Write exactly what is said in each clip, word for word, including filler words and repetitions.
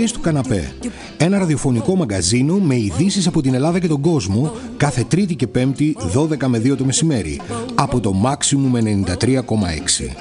Ιστορίες του καναπέ. Ένα ραδιοφωνικό μαγκαζίνο με ειδήσεις από την Ελλάδα και τον κόσμο κάθε Τρίτη και Πέμπτη δώδεκα με δύο το μεσημέρι από το Maximum ενενήντα τρία κόμμα έξι.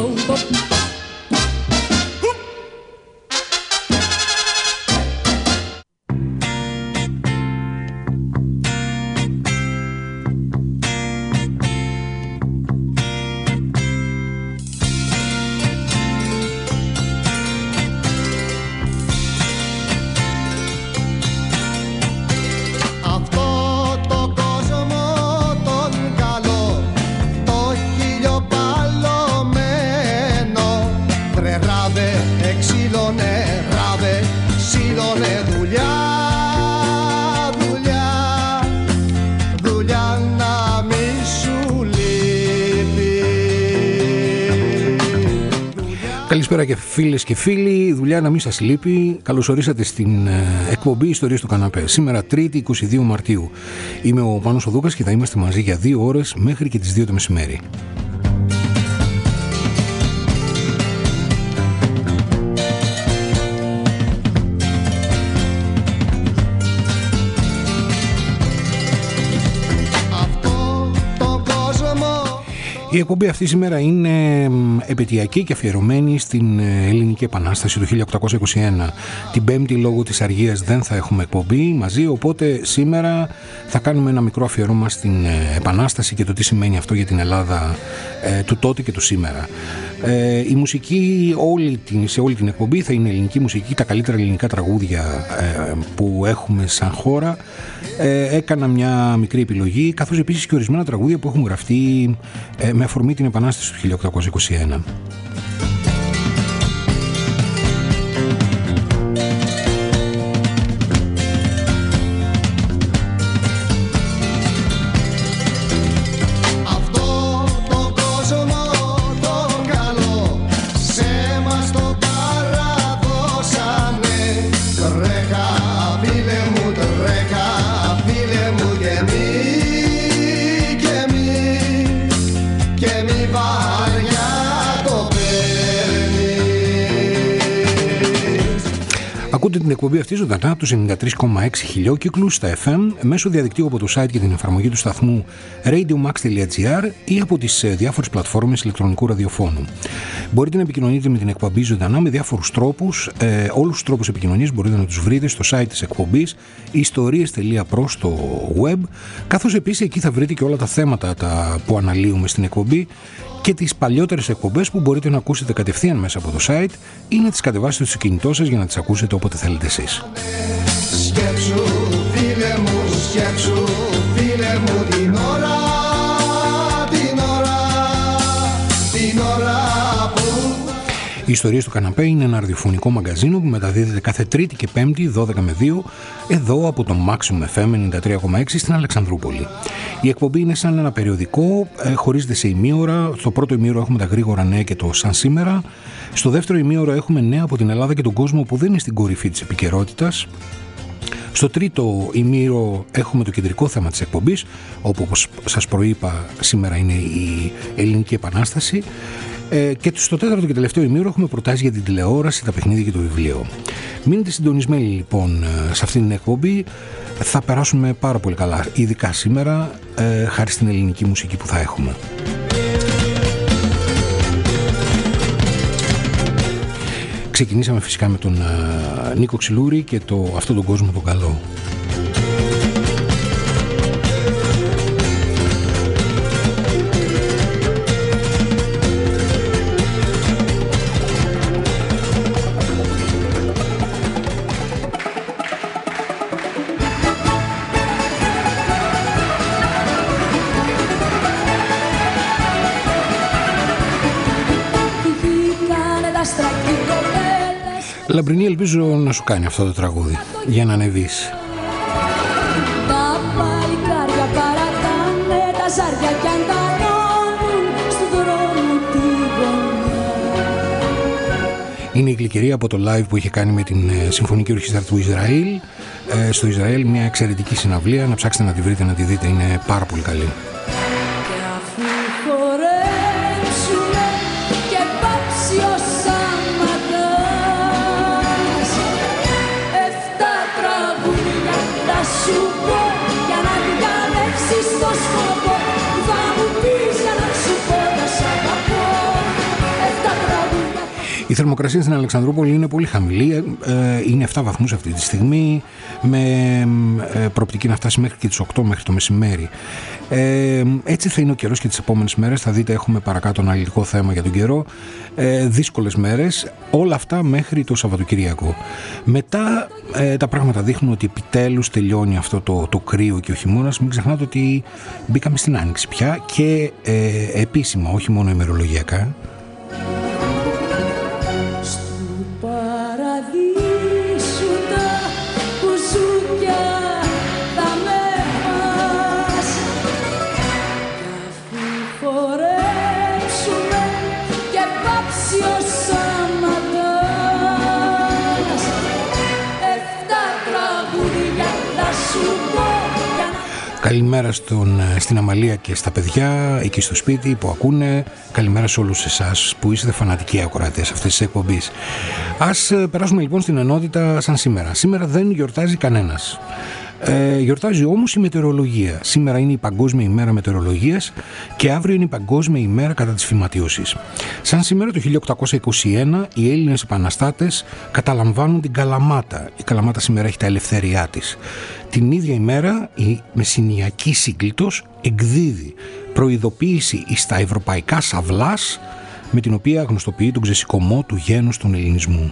Καλησπέρα και φίλες και φίλοι, δουλειά να μην σας λείπει. Καλώς ορίσατε στην ε, εκπομπή Ιστορίες του Καναπέ. Σήμερα Τρίτη είκοσι δύο Μαρτίου. Είμαι ο Πάνος ο Δούκας και θα είμαστε μαζί για δύο ώρες μέχρι και τις δύο το μεσημέρι. Η εκπομπή αυτή σήμερα είναι επαιτειακή και αφιερωμένη στην Ελληνική Επανάσταση του χίλια οκτακόσια είκοσι ένα. Την Πέμπτη λόγω της αργίας δεν θα έχουμε εκπομπή μαζί, οπότε σήμερα θα κάνουμε ένα μικρό αφιερώμα στην Επανάσταση και το τι σημαίνει αυτό για την Ελλάδα ε, του τότε και του σήμερα. Ε, η μουσική όλη την, σε όλη την εκπομπή θα είναι ελληνική μουσική, τα καλύτερα ελληνικά τραγούδια ε, που έχουμε σαν χώρα. Ε, έκανα μια μικρή επιλογή, καθώς επίσης και ορισμένα τραγούδια που έχουν γραφτεί ε, με αφορμή την Επανάσταση του χίλια οκτακόσια είκοσι ένα. Ακούτε την εκπομπή αυτή ζωντανά από τους ενενήντα τρία κόμμα έξι χιλιόκυκλους στα εφ εμ μέσω διαδικτύου από το site και την εφαρμογή του σταθμού radiomax τελεία gr ή από τις διάφορες πλατφόρμες ηλεκτρονικού ραδιοφώνου. Μπορείτε να επικοινωνείτε με την εκπομπή ζωντανά με διάφορους τρόπους. Ε, όλους τους τρόπους επικοινωνίας μπορείτε να τους βρείτε στο site της εκπομπής ιστορίες τελεία pro στο web, καθώς επίσης εκεί θα βρείτε και όλα τα θέματα τα που αναλύουμε στην εκπομπή και τις παλιότερες εκπομπές που μπορείτε να ακούσετε κατευθείαν μέσα από το site ή να τις κατεβάσετε στο κινητό σας για να τις ακούσετε όποτε θέλετε εσείς. Σκέψου, φίλε μου, σκέψου, φίλε μου, την ώρα, την ώρα, την ώρα που... Οι Ιστορίες του Καναπέ είναι ένα ραδιοφωνικό μαγκαζίνο που μεταδίδεται κάθε Τρίτη και Πέμπτη δώδεκα με δύο εδώ από το Maximum εφ εμ ενενήντα τρία κόμμα έξι στην Αλεξανδρούπολη. Η εκπομπή είναι σαν ένα περιοδικό, ε, χωρίζεται σε ημίωρα. Στο πρώτο ημίωρο έχουμε τα γρήγορα νέα και το σαν σήμερα. Στο δεύτερο ημίωρο έχουμε νέα από την Ελλάδα και τον κόσμο που δεν είναι στην κορυφή της επικαιρότητας. Στο τρίτο ημίωρο έχουμε το κεντρικό θέμα της εκπομπής, όπου όπως σας προείπα σήμερα είναι η Ελληνική Επανάσταση. Ε, και στο τέταρτο και τελευταίο ημίωρο έχουμε προτάσεις για την τηλεόραση, τα παιχνίδια και το βιβλίο. Μείνετε συντονισμένοι λοιπόν σε αυτήν την εκπομπή. Θα περάσουμε πάρα πολύ καλά, ειδικά σήμερα, ε, χάρη στην ελληνική μουσική που θα έχουμε. Ξεκινήσαμε φυσικά με τον ε, Νίκο Ξυλούρη και το, αυτόν τον κόσμο τον καλό. Λαμπρινή, ελπίζω να σου κάνει αυτό το τραγούδι για να ανεβείς. Τα παλικάρια παρατάνε τα ζάρια κι αντανώνουν στον δρόμο τη γωνιά. Είναι η Γλυκερία από το live που είχε κάνει με την Συμφωνική Ορχήστρα του Ισραήλ. Ε, στο Ισραήλ μια εξαιρετική συναυλία, να ψάξετε να τη βρείτε, να τη δείτε, είναι πάρα πολύ καλή. θερμοκρασία στην Αλεξανδρούπολη είναι πολύ χαμηλή, είναι επτά βαθμούς αυτή τη στιγμή, με προοπτική να φτάσει μέχρι και τις οκτώ μέχρι το μεσημέρι. Ε, έτσι θα είναι ο καιρός και τις επόμενες μέρες. Θα δείτε, έχουμε παρακάτω αναλυτικό θέμα για τον καιρό. Ε, δύσκολες μέρες, όλα αυτά μέχρι το Σαββατοκυριακό. Μετά ε, τα πράγματα δείχνουν ότι επιτέλους τελειώνει αυτό το, το κρύο και ο χειμώνας. Μην ξεχνάτε ότι μπήκαμε στην άνοιξη πια και ε, επίσημα, όχι μόνο ημερολογιακά. Καλημέρα στον, στην Αμαλία και στα παιδιά εκεί στο σπίτι που ακούνε. Καλημέρα σε όλους εσάς που είστε φανατικοί ακροατές αυτής της εκπομπής. Ας περάσουμε λοιπόν στην ενότητα σαν σήμερα. Σήμερα δεν γιορτάζει κανένας. Ε, γιορτάζει όμως η μετεωρολογία. Σήμερα είναι η Παγκόσμια ημέρα μετεωρολογίας και αύριο είναι η Παγκόσμια ημέρα κατά της φυματίωσης. Σαν σήμερα το χίλια οκτακόσια είκοσι ένα οι Έλληνες επαναστάτες καταλαμβάνουν την Καλαμάτα. Η Καλαμάτα σήμερα έχει τα ελευθέριά της. Την ίδια ημέρα η Μεσσηνιακή Σύγκλιτος εκδίδει προειδοποίηση στα ευρωπαϊκά σαυλάς, με την οποία γνωστοποιεί τον ξεσηκωμό του γένους του ελληνισμού.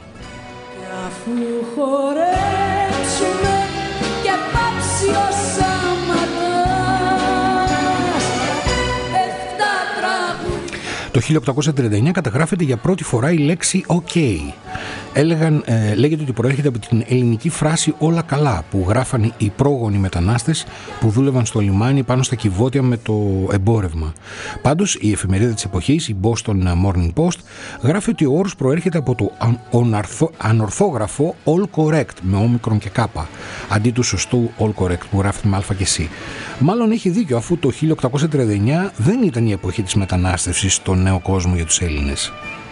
Το χίλια οκτακόσια τριάντα εννιά καταγράφεται για πρώτη φορά η λέξη «OK». Έλεγαν, ε, λέγεται ότι προέρχεται από την ελληνική φράση «όλα καλά» που γράφαν οι πρόγονοι μετανάστες που δούλευαν στο λιμάνι πάνω στα κυβότια με το εμπόρευμα. Πάντως η εφημερίδα της εποχής, η Boston Morning Post, γράφει ότι ο όρος προέρχεται από το ανορθο, ανορθόγραφο «all correct» με όμικρον και κάπα, αντί του σωστού «all correct» που γράφεται με α και σ. Μάλλον έχει δίκιο, αφού το χίλια οκτακόσια τριάντα εννιά δεν ήταν η εποχή της μετανάστευσης στον νέο κόσμο για τους Έλληνες.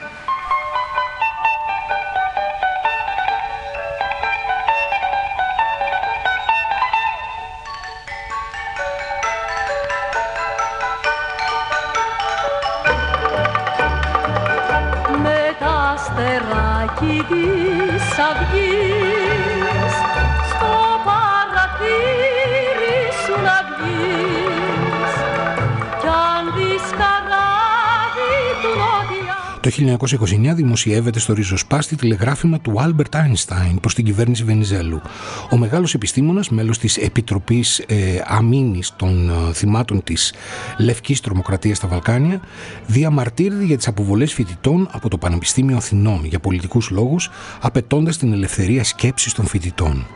Αστεράκι της αυγής στο παρατήρι σου να βγεις κι αν δεις καράβι του νότια. Το χίλια εννιακόσια είκοσι εννιά δημοσιεύεται στο ριζοσπάστη τηλεγράφημα του Άλμπερτ Άινστάιν προς την κυβέρνηση Βενιζέλου. Ο μεγάλος επιστήμονας, μέλος της Επιτροπής ε, Αμήνης των ε, θυμάτων της Λευκής Τρομοκρατίας στα Βαλκάνια, διαμαρτύρεται για τις αποβολές φοιτητών από το Πανεπιστήμιο Αθηνών για πολιτικούς λόγους, απαιτώντας την ελευθερία σκέψης των φοιτητών.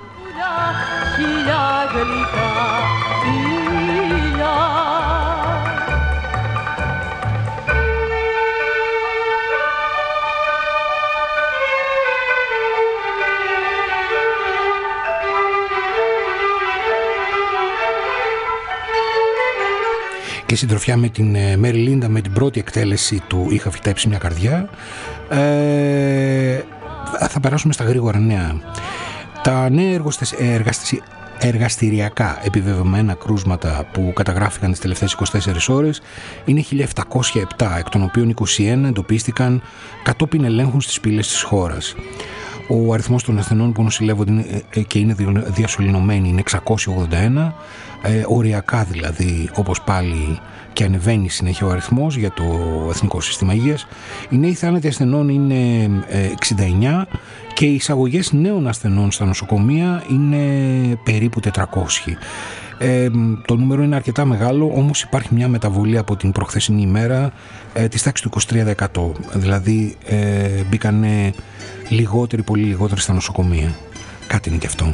Και συντροφιά με την Μέρι Λίντα με την πρώτη εκτέλεση του «Είχα φυτέψει μια καρδιά». Ε, θα περάσουμε στα γρήγορα νέα. Τα νέα εργαστη... εργαστηριακά επιβεβαιωμένα κρούσματα που καταγράφηκαν τις τελευταίες είκοσι τέσσερις ώρες είναι χίλια επτακόσια επτά, εκ των οποίων είκοσι ένα εντοπίστηκαν κατόπιν ελέγχων στις πύλες της χώρας. Ο αριθμός των ασθενών που νοσηλεύονται και είναι διασωληνωμένοι είναι εξακόσια ογδόντα ένα, ε, οριακά δηλαδή, όπως πάλι και ανεβαίνει συνέχεια ο αριθμός για το Εθνικό Σύστημα Υγείας. Οι νέοι θάνατοι ασθενών είναι εξήντα εννιά και οι εισαγωγές νέων ασθενών στα νοσοκομεία είναι περίπου τετρακόσιοι. Ε, το νούμερο είναι αρκετά μεγάλο, όμως υπάρχει μια μεταβολή από την προχθεσινή ημέρα ε, της τάξης του είκοσι τρία τοις εκατό. Δηλαδή ε, μπήκανε λιγότεροι, πολύ λιγότεροι στα νοσοκομεία. Κάτι είναι και αυτό.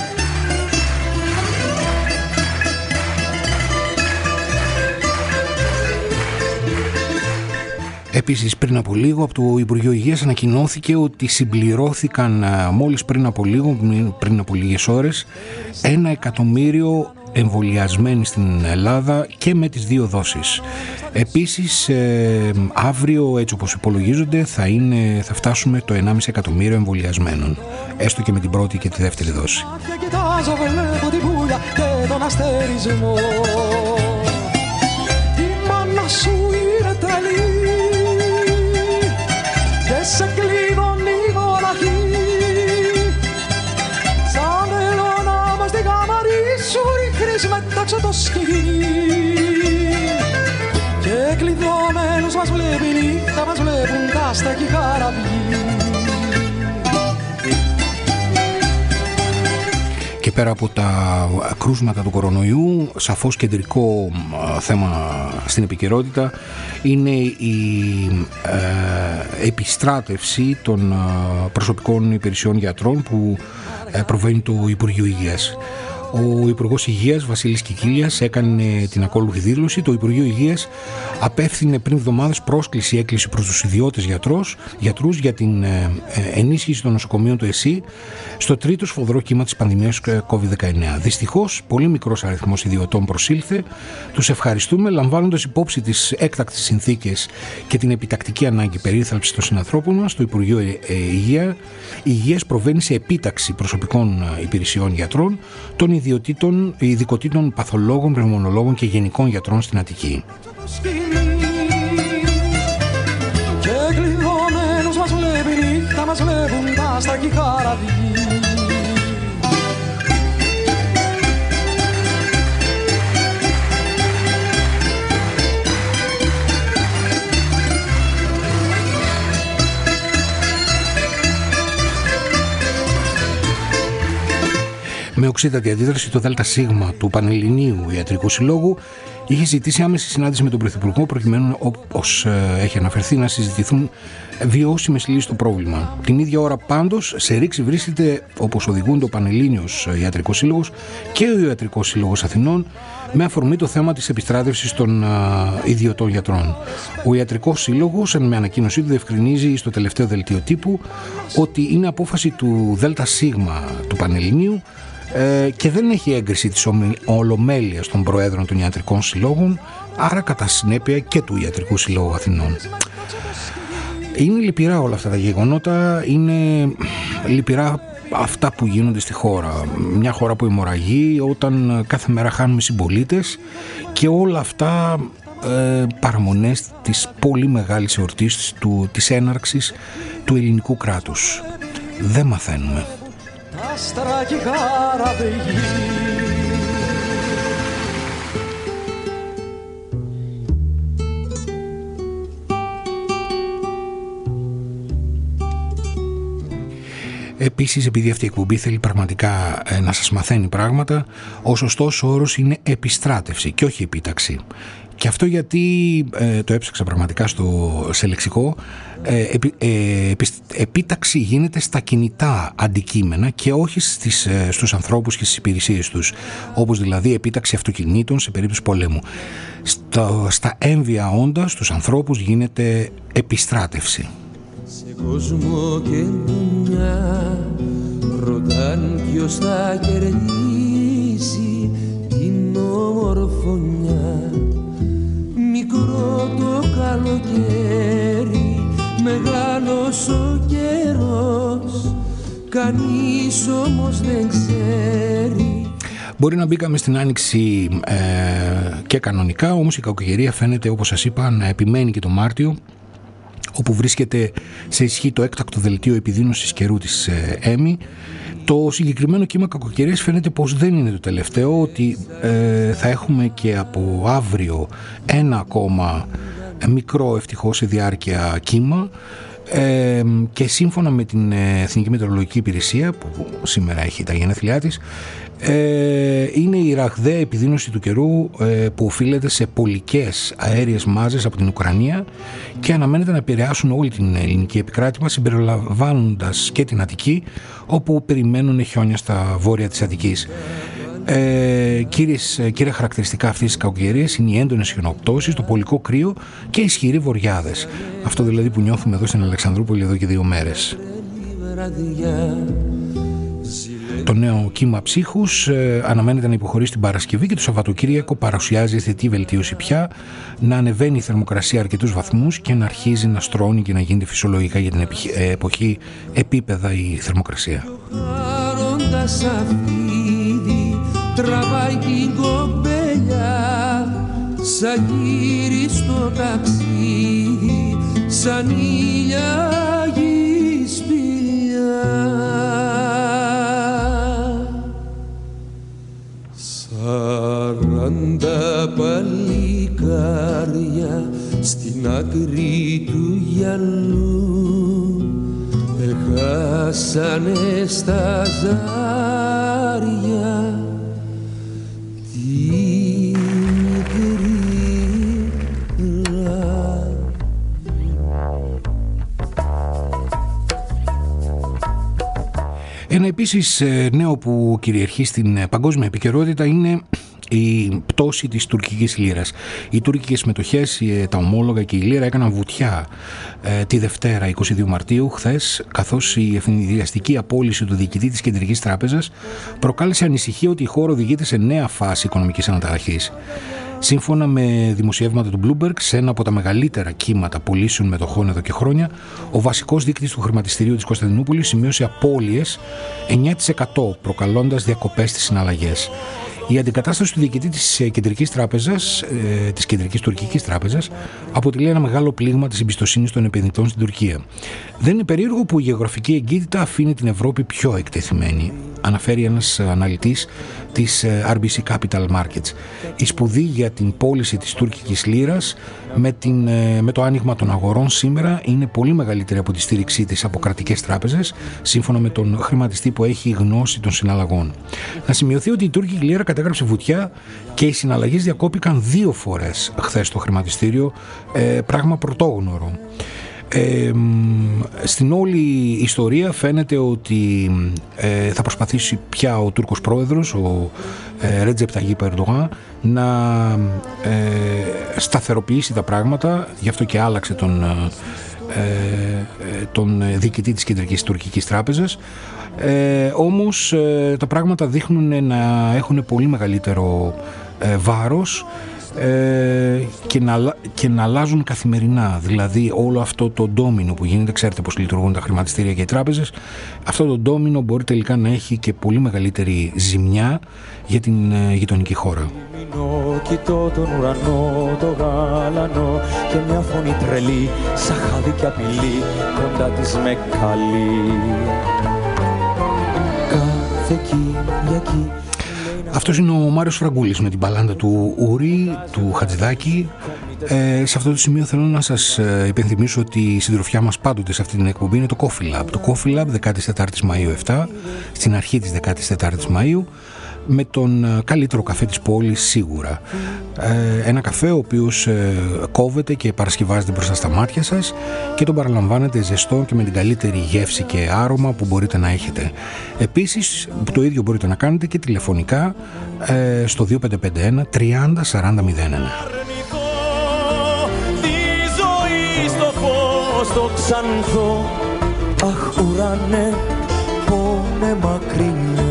Επίσης, πριν από λίγο από το Υπουργείο Υγείας ανακοινώθηκε ότι συμπληρώθηκαν μόλις πριν από λίγο, πριν από λίγες ώρες, ένα εκατομμύριο εμβολιασμένοι στην Ελλάδα και με τις δύο δόσεις. Επίσης, ε, αύριο, έτσι όπως υπολογίζονται, θα, είναι, θα φτάσουμε το ενάμιση εκατομμύριο εμβολιασμένων, έστω και με την πρώτη και τη δεύτερη δόση. Se cliva Γκρίζης μέταξε το σκηνή και κλειδωμένους μας βλέπει νύχτα, μας βλέπουν τα αστακή καραβιοί. Και πέρα από τα κρούσματα του κορονοϊού, σαφώς κεντρικό θέμα στην επικαιρότητα είναι η ε, επιστράτευση των προσωπικών υπηρεσιών γιατρών που ε, προβαίνει το Υπουργείο Υγείας. Ο Υπουργός Υγείας Βασίλης Κικίλιας έκανε την ακόλουθη δήλωση. Το Υπουργείο Υγείας απέφθινε πριν εβδομάδες πρόσκληση έκκληση προς τους ιδιώτες γιατρούς, γιατρούς για την ε, ενίσχυση των νοσοκομείων του ΕΣΥ στο τρίτο σφοδρό κύμα της πανδημίας κόβιντ δεκαεννέα. Δυστυχώς, πολύ μικρός αριθμός ιδιωτών προσήλθε. Τους ευχαριστούμε, λαμβάνοντας υπόψη τις έκτακτες συνθήκες και την επιτακτική ανάγκη περίθαλψης των συνανθρώπων μας. Το Υπουργείο ε, ε, Υγεία, Υγείας προβαίνει σε επίταξη προσωπικών υπηρεσιών γιατρών, των ιδιωτήτων, ειδικοτήτων παθολόγων, πνευμονολόγων και γενικών γιατρών στην Αττική. Και κλειδωμένους μας βλέπει νύχτα, μας βλέπουν τα αστακή καραβιοί. Με οξύτατη αντίδραση, το ΔΣ του Πανελληνίου Ιατρικού Συλλόγου είχε ζητήσει άμεση συνάντηση με τον Πρωθυπουργό προκειμένου, όπως έχει αναφερθεί, να συζητηθούν βιώσιμες λύσεις στο πρόβλημα. Την ίδια ώρα πάντως σε ρήξη βρίσκεται, όπως οδηγούν το Πανελλήνιος Ιατρικός Σύλλογος και ο Ιατρικός Σύλλογος Αθηνών, με αφορμή το θέμα της επιστράτευσης των α, ιδιωτών γιατρών. Ο Ιατρικός Σύλλογος, με ανακοίνωσή του, διευκρινίζει στο τελευταίο δελτίο τύπου ότι είναι απόφαση του ΔΣ του Πανελληνίου και δεν έχει έγκριση της ολομέλειας των προέδρων των ιατρικών συλλόγων, άρα κατά συνέπεια και του Ιατρικού Συλλόγου Αθηνών. Είναι λυπηρά όλα αυτά τα γεγονότα, είναι λυπηρά αυτά που γίνονται στη χώρα. Μια χώρα που αιμορραγεί, όταν κάθε μέρα χάνουμε συμπολίτες, και όλα αυτά ε, παραμονές της πολύ μεγάλης εορτής του, της έναρξης του ελληνικού κράτους. Δεν μαθαίνουμε. Αστράκι καραβιοί. Επίσης, επειδή αυτή η εκπομπή θέλει πραγματικά ε, να σας μαθαίνει πράγματα, ο σωστός όρος είναι επιστράτευση και όχι επίταξη. Και αυτό γιατί ε, το έψαξα πραγματικά στο, σε λεξικό. Ε, επί, ε, επίταξη γίνεται στα κινητά αντικείμενα και όχι στις, ε, στους ανθρώπους και στις υπηρεσίες τους, όπως δηλαδή επίταξη αυτοκινήτων σε περίπτωση πολέμου. Στα, στα έμβια όντα, στους ανθρώπους, γίνεται επιστράτευση. Σε κόσμο και δουλειά ρωτάν ποιος θα κερδίσει την ομορφωνιά. Μικρό το καλοκαίρι, μεγάλος ο καιρός, κανείς όμως δεν ξέρει. Μπορεί να μπήκαμε στην άνοιξη ε, και κανονικά, όμως η κακοκαιρία φαίνεται, όπως σας είπα, να επιμένει και το Μάρτιο, όπου βρίσκεται σε ισχύ το έκτακτο δελτίο επιδείνωσης καιρού της ε, ΕΜΗ. Το συγκεκριμένο κύμα κακοκαιρίας φαίνεται πως δεν είναι το τελευταίο, ότι ε, θα έχουμε και από αύριο ένα ακόμα μικρό, ευτυχώς σε διάρκεια, κύμα, ε, και σύμφωνα με την Εθνική Μετεωρολογική Υπηρεσία, που σήμερα έχει τα γενέθλιά της, ε, είναι η ραγδαία επιδείνωση του καιρού ε, που οφείλεται σε πολικές αέριες μάζες από την Ουκρανία και αναμένεται να επηρεάσουν όλη την ελληνική επικράτημα, συμπεριλαμβάνοντας και την Αττική, όπου περιμένουν χιόνια στα βόρεια της Αττικής. Ε, κύριες, κύρια χαρακτηριστικά αυτής της κακοκαιρίας είναι οι έντονες χιονοπτώσεις, το πολικό κρύο και ισχυροί βοριάδες. Αυτό δηλαδή που νιώθουμε εδώ στην Αλεξανδρούπολη εδώ και δύο μέρες. Το νέο κύμα ψύχους ε, αναμένεται να υποχωρήσει την Παρασκευή και το Σαββατοκύριακο παρουσιάζει θετική βελτίωση πια, να ανεβαίνει η θερμοκρασία αρκετούς βαθμούς και να αρχίζει να στρώνει και να γίνεται φυσιολογικά για την εποχή επίπεδα η θερμοκρασία. Τραβάει την κοπέλια σαν γύρι στο ταξίδι, σαν ηλιάγη σπηλιά. Σαν Πάντα παλικάρια στην άκρη του γυαλού έχασανε στα ζάρια την κρύρα. Ένα επίσης νέο που κυριαρχεί στην παγκόσμια επικαιρότητα είναι η πτώση της τουρκικής λίρας. Οι τουρκικές μετοχές, τα ομόλογα και η λίρα έκαναν βουτιά ε, τη Δευτέρα εικοστή δεύτερη Μαρτίου χθες, καθώς η ευνηδιαστική απόλυση του διοικητή της Κεντρικής Τράπεζας προκάλεσε ανησυχία ότι η χώρα οδηγείται σε νέα φάση οικονομικής αναταραχής. Σύμφωνα με δημοσιεύματα του Bloomberg, σε ένα από τα μεγαλύτερα κύματα πωλήσεων μετοχών εδώ και χρόνια, ο βασικός δείκτης του χρηματιστηρίου της Κωνσταντινούπολης σημείωσε απώλειες εννιά τοις εκατό, προκαλώντας διακοπές στις συναλλαγές. Η αντικατάσταση του διοικητή της Κεντρικής Τράπεζας, ε, της Κεντρικής Τουρκικής Τράπεζας, αποτελεί ένα μεγάλο πλήγμα της εμπιστοσύνης των επενδυτών στην Τουρκία. Δεν είναι περίεργο που η γεωγραφική εγκύτητα αφήνει την Ευρώπη πιο εκτεθειμένη, αναφέρει ένας αναλυτής της αρ μπι σι Capital Markets. Η σπουδή για την πώληση της τουρκικής λίρας με, την, με το άνοιγμα των αγορών σήμερα είναι πολύ μεγαλύτερη από τη στήριξή της από κρατικές τράπεζες, σύμφωνα με τον χρηματιστή που έχει γνώση των συναλλαγών. Να σημειωθεί ότι η τουρκική λίρα κατέγραψε βουτιά και οι συναλλαγές διακόπηκαν δύο φορές χθες στο χρηματιστήριο, ε, πράγμα πρωτόγνωρο. Ε, στην όλη ιστορία φαίνεται ότι ε, θα προσπαθήσει πια ο Τούρκος πρόεδρος, ο ε, Ρέτζεπ Ταγίπ Ερντογάν, να ε, σταθεροποιήσει τα πράγματα, γι' αυτό και άλλαξε τον, ε, τον διοικητή της Κεντρικής Τουρκικής Τράπεζας. Ε, όμως ε, τα πράγματα δείχνουν να έχουν πολύ μεγαλύτερο ε, βάρος Ε, και, να, και να αλλάζουν καθημερινά. Δηλαδή όλο αυτό το ντόμινο που γίνεται, ξέρετε πως λειτουργούν τα χρηματιστήρια και οι τράπεζες, αυτό το ντόμινο μπορεί τελικά να έχει και πολύ μεγαλύτερη ζημιά για την ε, γειτονική χώρα. Κοιτώ τον ουρανό, το γάλανο και μια φωνή τρελή, σαν χάδι και απειλή, κοντά της με καλεί. Κάθε Κυριακή. Αυτός είναι ο Μάριος Φραγκούλης με την μπαλάντα του Ούρη, του Χατζηδάκη. Ε, σε αυτό το σημείο θέλω να σας υπενθυμίσω ότι η συντροφιά μας πάντοτε σε αυτή την εκπομπή είναι το Coffee Lab. Το Coffee Lab δεκατέσσερις Μαΐου επτά, στην αρχή της δεκατέσσερις Μαΐου, με τον καλύτερο καφέ της πόλης σίγουρα. Ε, ένα καφέ ο οποίος ε, κόβεται και παρασκευάζεται μπροστά στα μάτια σας και τον παραλαμβάνετε ζεστό και με την καλύτερη γεύση και άρωμα που μπορείτε να έχετε. Επίσης το ίδιο μπορείτε να κάνετε και τηλεφωνικά ε, στο δύο πέντε πέντε ένα τριάντα σαράντα μηδέν ένα. Τη ζωή στο φως το ξανθώ, αχ ουρανέ πόνε μακρινέ.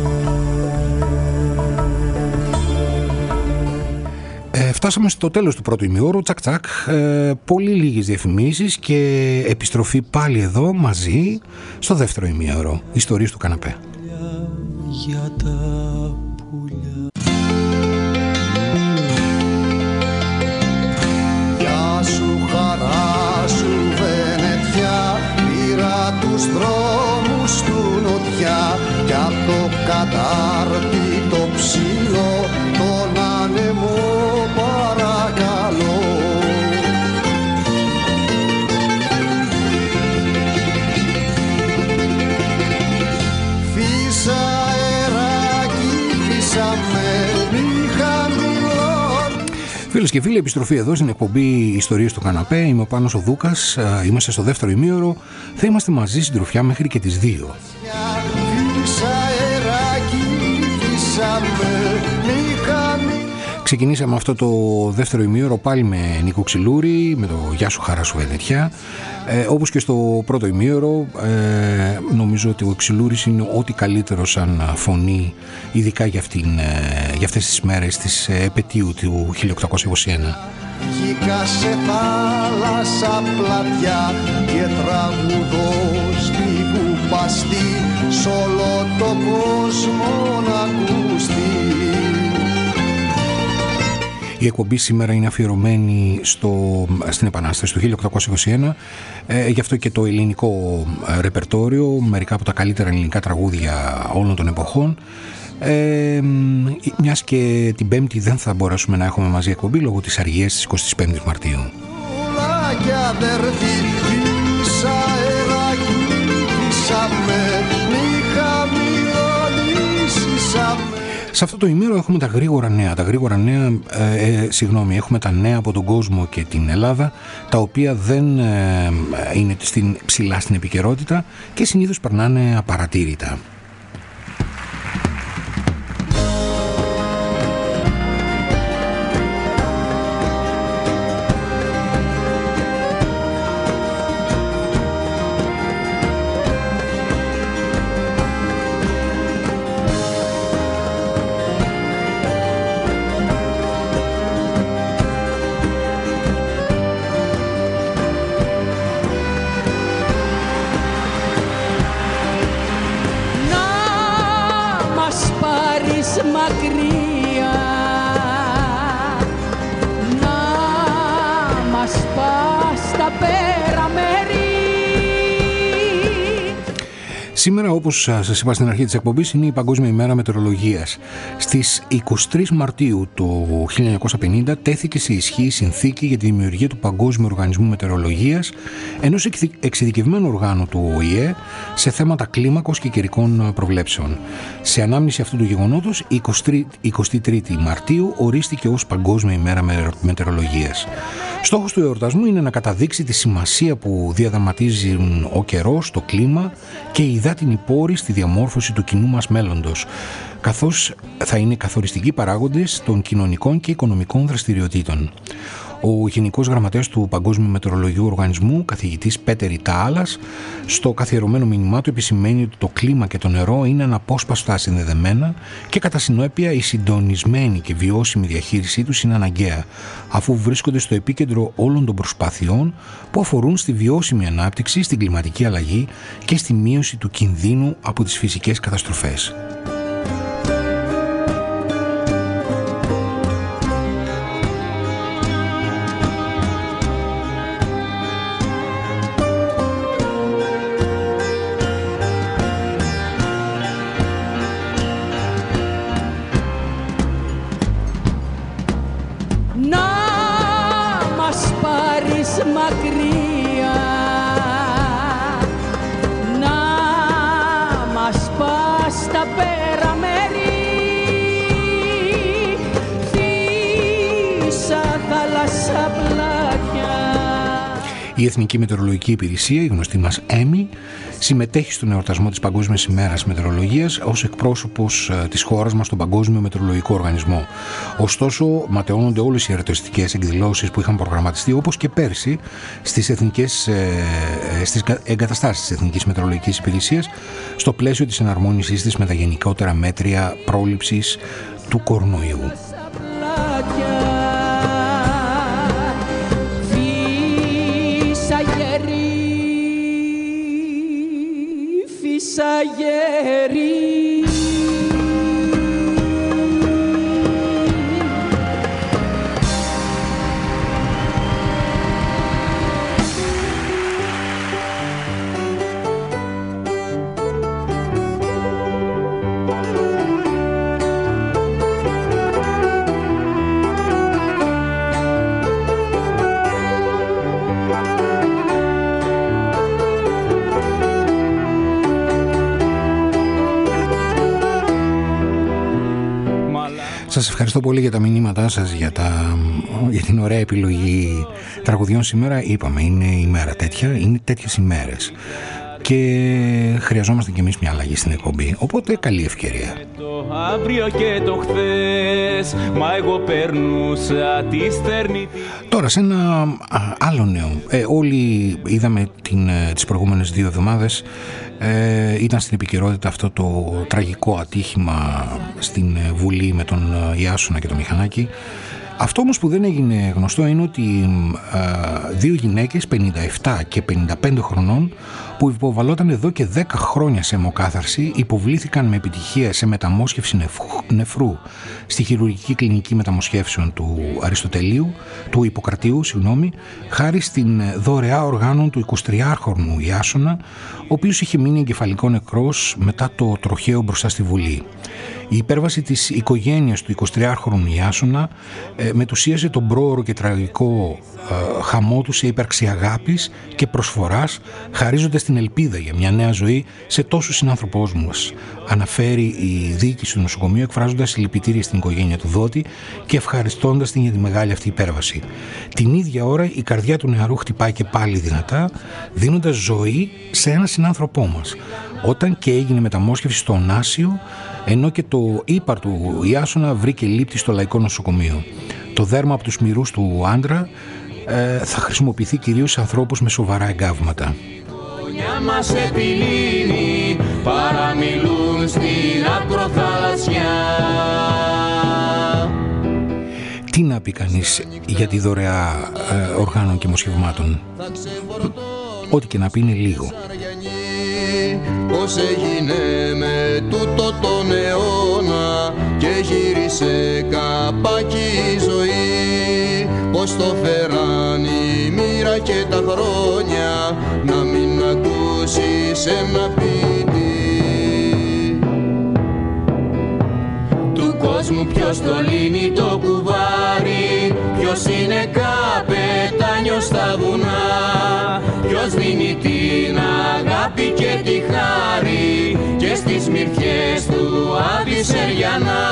Ε, φτάσαμε στο τέλος του πρώτου ημιώρου, τσακ τσακ, ε, πολύ λίγες διαφημίσεις και επιστροφή πάλι εδώ μαζί στο δεύτερο ημιώρο. Ιστορίες του καναπέ. Για τα πουλιά. Γεια σου χαρά σου Βενετιά, πήρα τους δρόμους του νοτιά κι απ' το κατάρτι το ψηλό τον άνεμο παρακαλώ. Φύσα αεράκι, φύσα με μη χαμηλώνει. Φίλες και φίλοι, επιστροφή εδώ στην εκπομπή Ιστορίες του Καναπέ. Είμαι ο Πάνος ο Δούκας, είμαστε στο δεύτερο ημίωρο. Θα είμαστε μαζί συντροφιά μέχρι και τις δύο. Φύσα αεράκι, φύσα με μη χαμηλώνει. Ξεκινήσαμε αυτό το δεύτερο ημίωρο πάλι με Νίκο Ξυλούρη, με το Γεια σου χαρά σου Βενετιά. Ε, όπως και στο πρώτο ημίωρο, ε, νομίζω ότι ο Ξυλούρης είναι ό,τι καλύτερο σαν φωνή, ειδικά για, αυτήν, ε, για αυτές τις μέρες της επετείου του χίλια οκτακόσια είκοσι ένα. Βγήκα σε θάλασσα πλατιά και τραγουδώ στη κουπαστή σ' όλο το κόσμο να ακουστεί. Η εκπομπή σήμερα είναι αφιερωμένη στο, στην Επανάσταση του χίλια οκτακόσια είκοσι ένα, ε, γι' αυτό και το ελληνικό ρεπερτόριο, μερικά από τα καλύτερα ελληνικά τραγούδια όλων των εποχών. Ε, μιας και την Πέμπτη δεν θα μπορέσουμε να έχουμε μαζί εκπομπή λόγω της αργίας της εικοστής πέμπτης Μαρτίου. Σε αυτό το ημέρο έχουμε τα γρήγορα νέα. Τα γρήγορα νέα, ε, ε, συγγνώμη, έχουμε τα νέα από τον κόσμο και την Ελλάδα, τα οποία δεν ε, είναι στην, ψηλά στην επικαιρότητα και συνήθως περνάνε απαρατήρητα. Σήμερα, όπως σας είπα στην αρχή της εκπομπής, είναι η Παγκόσμια ημέρα μετεωρολογίας. Στις εικοστή τρίτη Μαρτίου του χίλια εννιακόσια πενήντα τέθηκε σε ισχύ η συνθήκη για τη δημιουργία του Παγκόσμιου Οργανισμού Μετεωρολογίας, ενός εξειδικευμένου οργάνου του Ο Η Ε σε θέματα κλίμακος και καιρικών προβλέψεων. Σε ανάμνηση αυτού του γεγονότος, η εικοστή τρίτη Μαρτίου ορίστηκε ως Παγκόσμια ημέρα μετεωρολογίας. Στόχος του εορτασμού είναι να καταδείξει τη σημασία που διαδραματίζουν ο καιρός, το κλίμα και οι υδάτινοι πόροι στη διαμόρφωση του κοινού μας μέλλοντος, καθώς θα είναι καθοριστικοί παράγοντες των κοινωνικών και οικονομικών δραστηριοτήτων. Ο Γενικός Γραμματέας του Παγκόσμιου Μετεωρολογικού Οργανισμού, καθηγητής Πέτερ Ιτάλας, στο καθιερωμένο μήνυμά του επισημαίνει ότι το κλίμα και το νερό είναι αναπόσπαστα συνδεδεμένα και κατά συνέπεια η συντονισμένη και βιώσιμη διαχείρισή τους είναι αναγκαία, αφού βρίσκονται στο επίκεντρο όλων των προσπάθειών που αφορούν στη βιώσιμη ανάπτυξη, στην κλιματική αλλαγή και στη μείωση του κινδύνου από τις φυσικές καταστροφές. Η Εθνική Μετεωρολογική Υπηρεσία, η γνωστή μας ΕΜΗ, συμμετέχει στον εορτασμό της Παγκόσμιας ημέρας μετεωρολογίας ως εκπρόσωπος της χώρας μας στον Παγκόσμιο Μετεωρολογικό Οργανισμό. Ωστόσο, ματαιώνονται όλες οι εορταστικές εκδηλώσεις που είχαν προγραμματιστεί, όπως και πέρσι, στις, εθνικές, στις εγκαταστάσεις της Εθνικής Μετεωρολογικής Υπηρεσίας, στο πλαίσιο της εναρμόνισής της με τα γενικότερα μέτρια πρόληψης του κορονοϊού. Φυσαγέρι Σας ευχαριστώ πολύ για τα μηνύματά σας, για, τα, για την ωραία επιλογή τραγουδιών σήμερα. Είπαμε, είναι η μέρα τέτοια, είναι τέτοιες ημέρες και χρειαζόμαστε κι εμείς μια αλλαγή στην εκπομπή, οπότε καλή ευκαιρία. Το αύριο και το χθες, μα εγώ περνούσα τη στερνή. Τώρα σε ένα άλλο νέο, ε, όλοι είδαμε την, τις προηγούμενες δύο εβδομάδες, ε, ήταν στην επικαιρότητα αυτό το τραγικό ατύχημα στην Βουλή με τον Ιάσονα και το Μηχανάκι. Αυτό όμως που δεν έγινε γνωστό είναι ότι ε, δύο γυναίκες πενήντα επτά και πενήντα πέντε χρονών που υποβαλόταν εδώ και δέκα χρόνια σε αιμοκάθαρση υποβλήθηκαν με επιτυχία σε μεταμόσχευση νεφρού στη χειρουργική κλινική μεταμοσχεύσεων του Αριστοτελείου, του Ιπποκρατίου, συγγνώμη, χάρη στην δωρεά οργάνων του εικοσιτριάχρονου Ιάσονα, ο οποίος είχε μείνει εγκεφαλικό νεκρός μετά το τροχαίο μπροστά στη Βουλή. Η υπέρβαση της οικογένειας του εικοσιτριάχρονου Ιάσονα ε, μετουσίαζε τον πρόωρο και τραγικό ε, χαμό του σε ύπαρξη αγάπης και προσφοράς, χαρίζοντας την ελπίδα για μια νέα ζωή σε τόσους συνάνθρωπους μας, αναφέρει η διοίκηση του νοσοκομείου, εκφράζοντας συλληπιτήρια στην οικογένεια του δότη και ευχαριστώντας την για τη μεγάλη αυτή υπέρβαση. Την ίδια ώρα η καρδιά του νεαρού χτυπάει και πάλι δυνατά, δίνοντας ζωή σε ένα συνάνθρωπό μας, όταν και έγινε μεταμόσχευση στο Ωνάσιο, ενώ και το ύπαρ του Ιάσονα βρήκε λήπτη στο Λαϊκό Νοσοκομείο. Το δέρμα από τους μυρούς του άντρα ε, θα χρησιμοποιηθεί κυρίως σε ανθρώπους με σοβαρά εγκάβματα. Μας επιλύνει, παραμιλούν στην ακροθαλασσιά. Τι να πει κανείς για τη δωρεά ε, οργάνων και μοσχευμάτων? Ό,τι και να πει είναι λίγο. Πώς έγινε με τούτο τον αιώνα και γύρισε καπάκι η ζωή, πως το φέραν η μοίρα και τα χρόνια να μην ακούσεις ένα ποιητή. Του κόσμου ποιος το λύνει το κουβάρι, ποιος είναι καπετάνιος στα βουνά, ποιος δίνει την αγάπη και τη χάρη και στις μυρφιές του Αντισεριανά.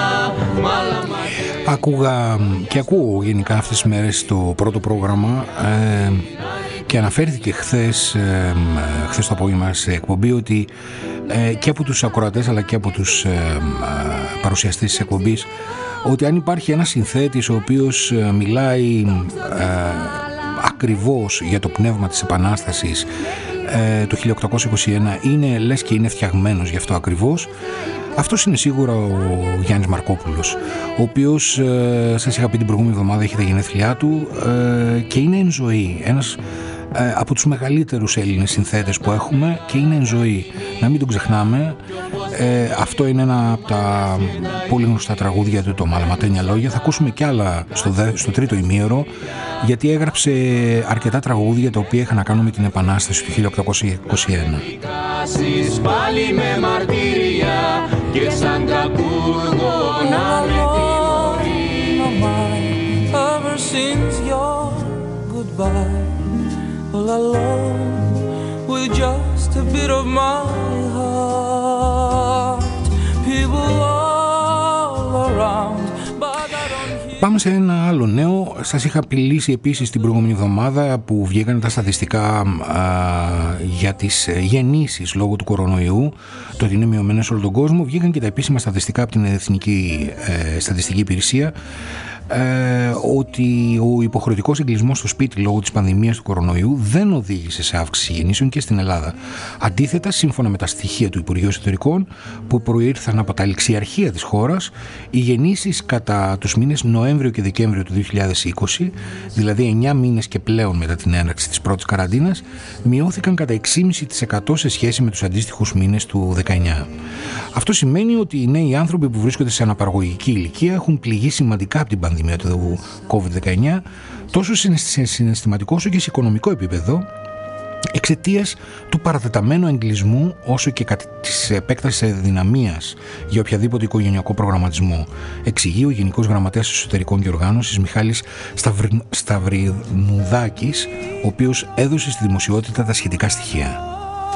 Άκουγα και ακούω γενικά αυτές τις μέρες το πρώτο πρόγραμμα ε, και αναφέρθηκε χθες, ε, χθες το απόγευμα σε εκπομπή ότι ε, και από τους ακροατές αλλά και από τους ε, ε, παρουσιαστές της εκπομπής, ότι αν υπάρχει ένας συνθέτης ο οποίος ε, μιλάει ε, ακριβώς για το πνεύμα της Επανάστασης ε, το χίλια οκτακόσια είκοσι ένα, είναι λες και είναι φτιαγμένος γι' αυτό ακριβώς, αυτός είναι σίγουρα ο Γιάννης Μαρκόπουλος, ο οποίος ε, σας είχα πει την προηγούμενη εβδομάδα έχει τα γενέθλιά του ε, και είναι εν ζωή, ένας ε, από τους μεγαλύτερους Έλληνες συνθέτες που έχουμε και είναι εν ζωή, να μην τον ξεχνάμε. Ε, αυτό είναι ένα από τα πολύ γνωστά τραγούδια του, το Μαλαματένια Λόγια. Θα ακούσουμε κι άλλα στο, δε, στο τρίτο ημίωρο, γιατί έγραψε αρκετά τραγούδια τα οποία είχαν να κάνουν με την Επανάσταση του χίλια οκτακόσια είκοσι ένα. Πάλι με μαρτύρια και σαν κακούργο να με τιμωρεί. Ever since your goodbye, all alone with just a bit of my heart, people all around. Πάμε σε ένα άλλο νέο. Σας είχα απειλήσει επίσης την προηγούμενη εβδομάδα που βγήκαν τα στατιστικά α, για τις γεννήσεις λόγω του κορονοϊού, το ότι είναι μειωμένες σε όλο τον κόσμο. Βγήκαν και τα επίσημα στατιστικά από την Εθνική ε, Στατιστική Υπηρεσία, Ε, ότι ο υποχρεωτικός εγκλεισμός στο σπίτι λόγω της πανδημίας του κορονοϊού δεν οδήγησε σε αύξηση γεννήσεων και στην Ελλάδα. Αντίθετα, σύμφωνα με τα στοιχεία του Υπουργείου Εσωτερικών που προήρθαν από τα ληξιαρχεία της χώρας, οι γεννήσεις κατά τους μήνες Νοέμβριο και Δεκέμβριο του δύο χιλιάδες είκοσι, δηλαδή εννιά μήνες και πλέον μετά την έναρξη της πρώτης καραντίνας, μειώθηκαν κατά έξι κόμμα πέντε τοις εκατό σε σχέση με τους αντίστοιχους μήνες του δεκαεννιά. Αυτό σημαίνει ότι οι νέοι άνθρωποι που βρίσκονται σε αναπαραγωγική ηλικία έχουν πληγεί σημαντικά από την πανδημία του κόβιντ δεκαεννιά, τόσο σε συναισθηματικό όσο και σε οικονομικό επίπεδο, εξαιτίας του παρατεταμένου εγκλισμού όσο και κατά της επέκτασης αδυναμίας για οποιαδήποτε οικογενειακό προγραμματισμό, εξηγεί ο Γενικός Γραμματέας Εσωτερικών και Οργάνωσης Μιχάλης Σταυρ... Σταυρινουδάκης, ο οποίος έδωσε στη δημοσιότητα τα σχετικά στοιχεία.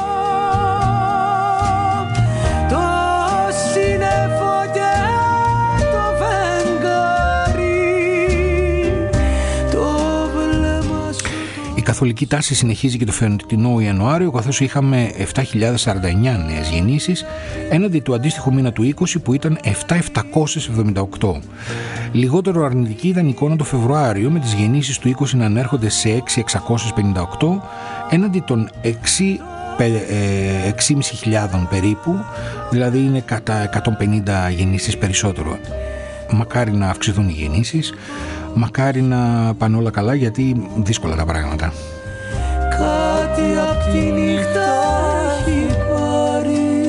Η καθολική τάση συνεχίζει και το φετινό Ιανουάριο, καθώς είχαμε επτά χιλιάδες σαράντα εννιά νέες γεννήσεις έναντι του αντίστοιχου μήνα του είκοσι που ήταν επτά χιλιάδες επτακόσιες εβδομήντα οκτώ. Λιγότερο αρνητική ήταν η εικόνα το Φεβρουάριο, με τις γεννήσεις του είκοσι να ανέρχονται σε έξι χιλιάδες εξακόσιες πενήντα οκτώ έναντι των έξι χιλιάδες πεντακόσιες περίπου, δηλαδή είναι κατά εκατόν πενήντα γεννήσεις περισσότερο. Μακάρι να αυξηθούν οι γεννήσεις, μακάρι να πάνε όλα καλά, γιατί δύσκολα τα πράγματα. Κάτι απ' τη νύχτα έχει πάρει,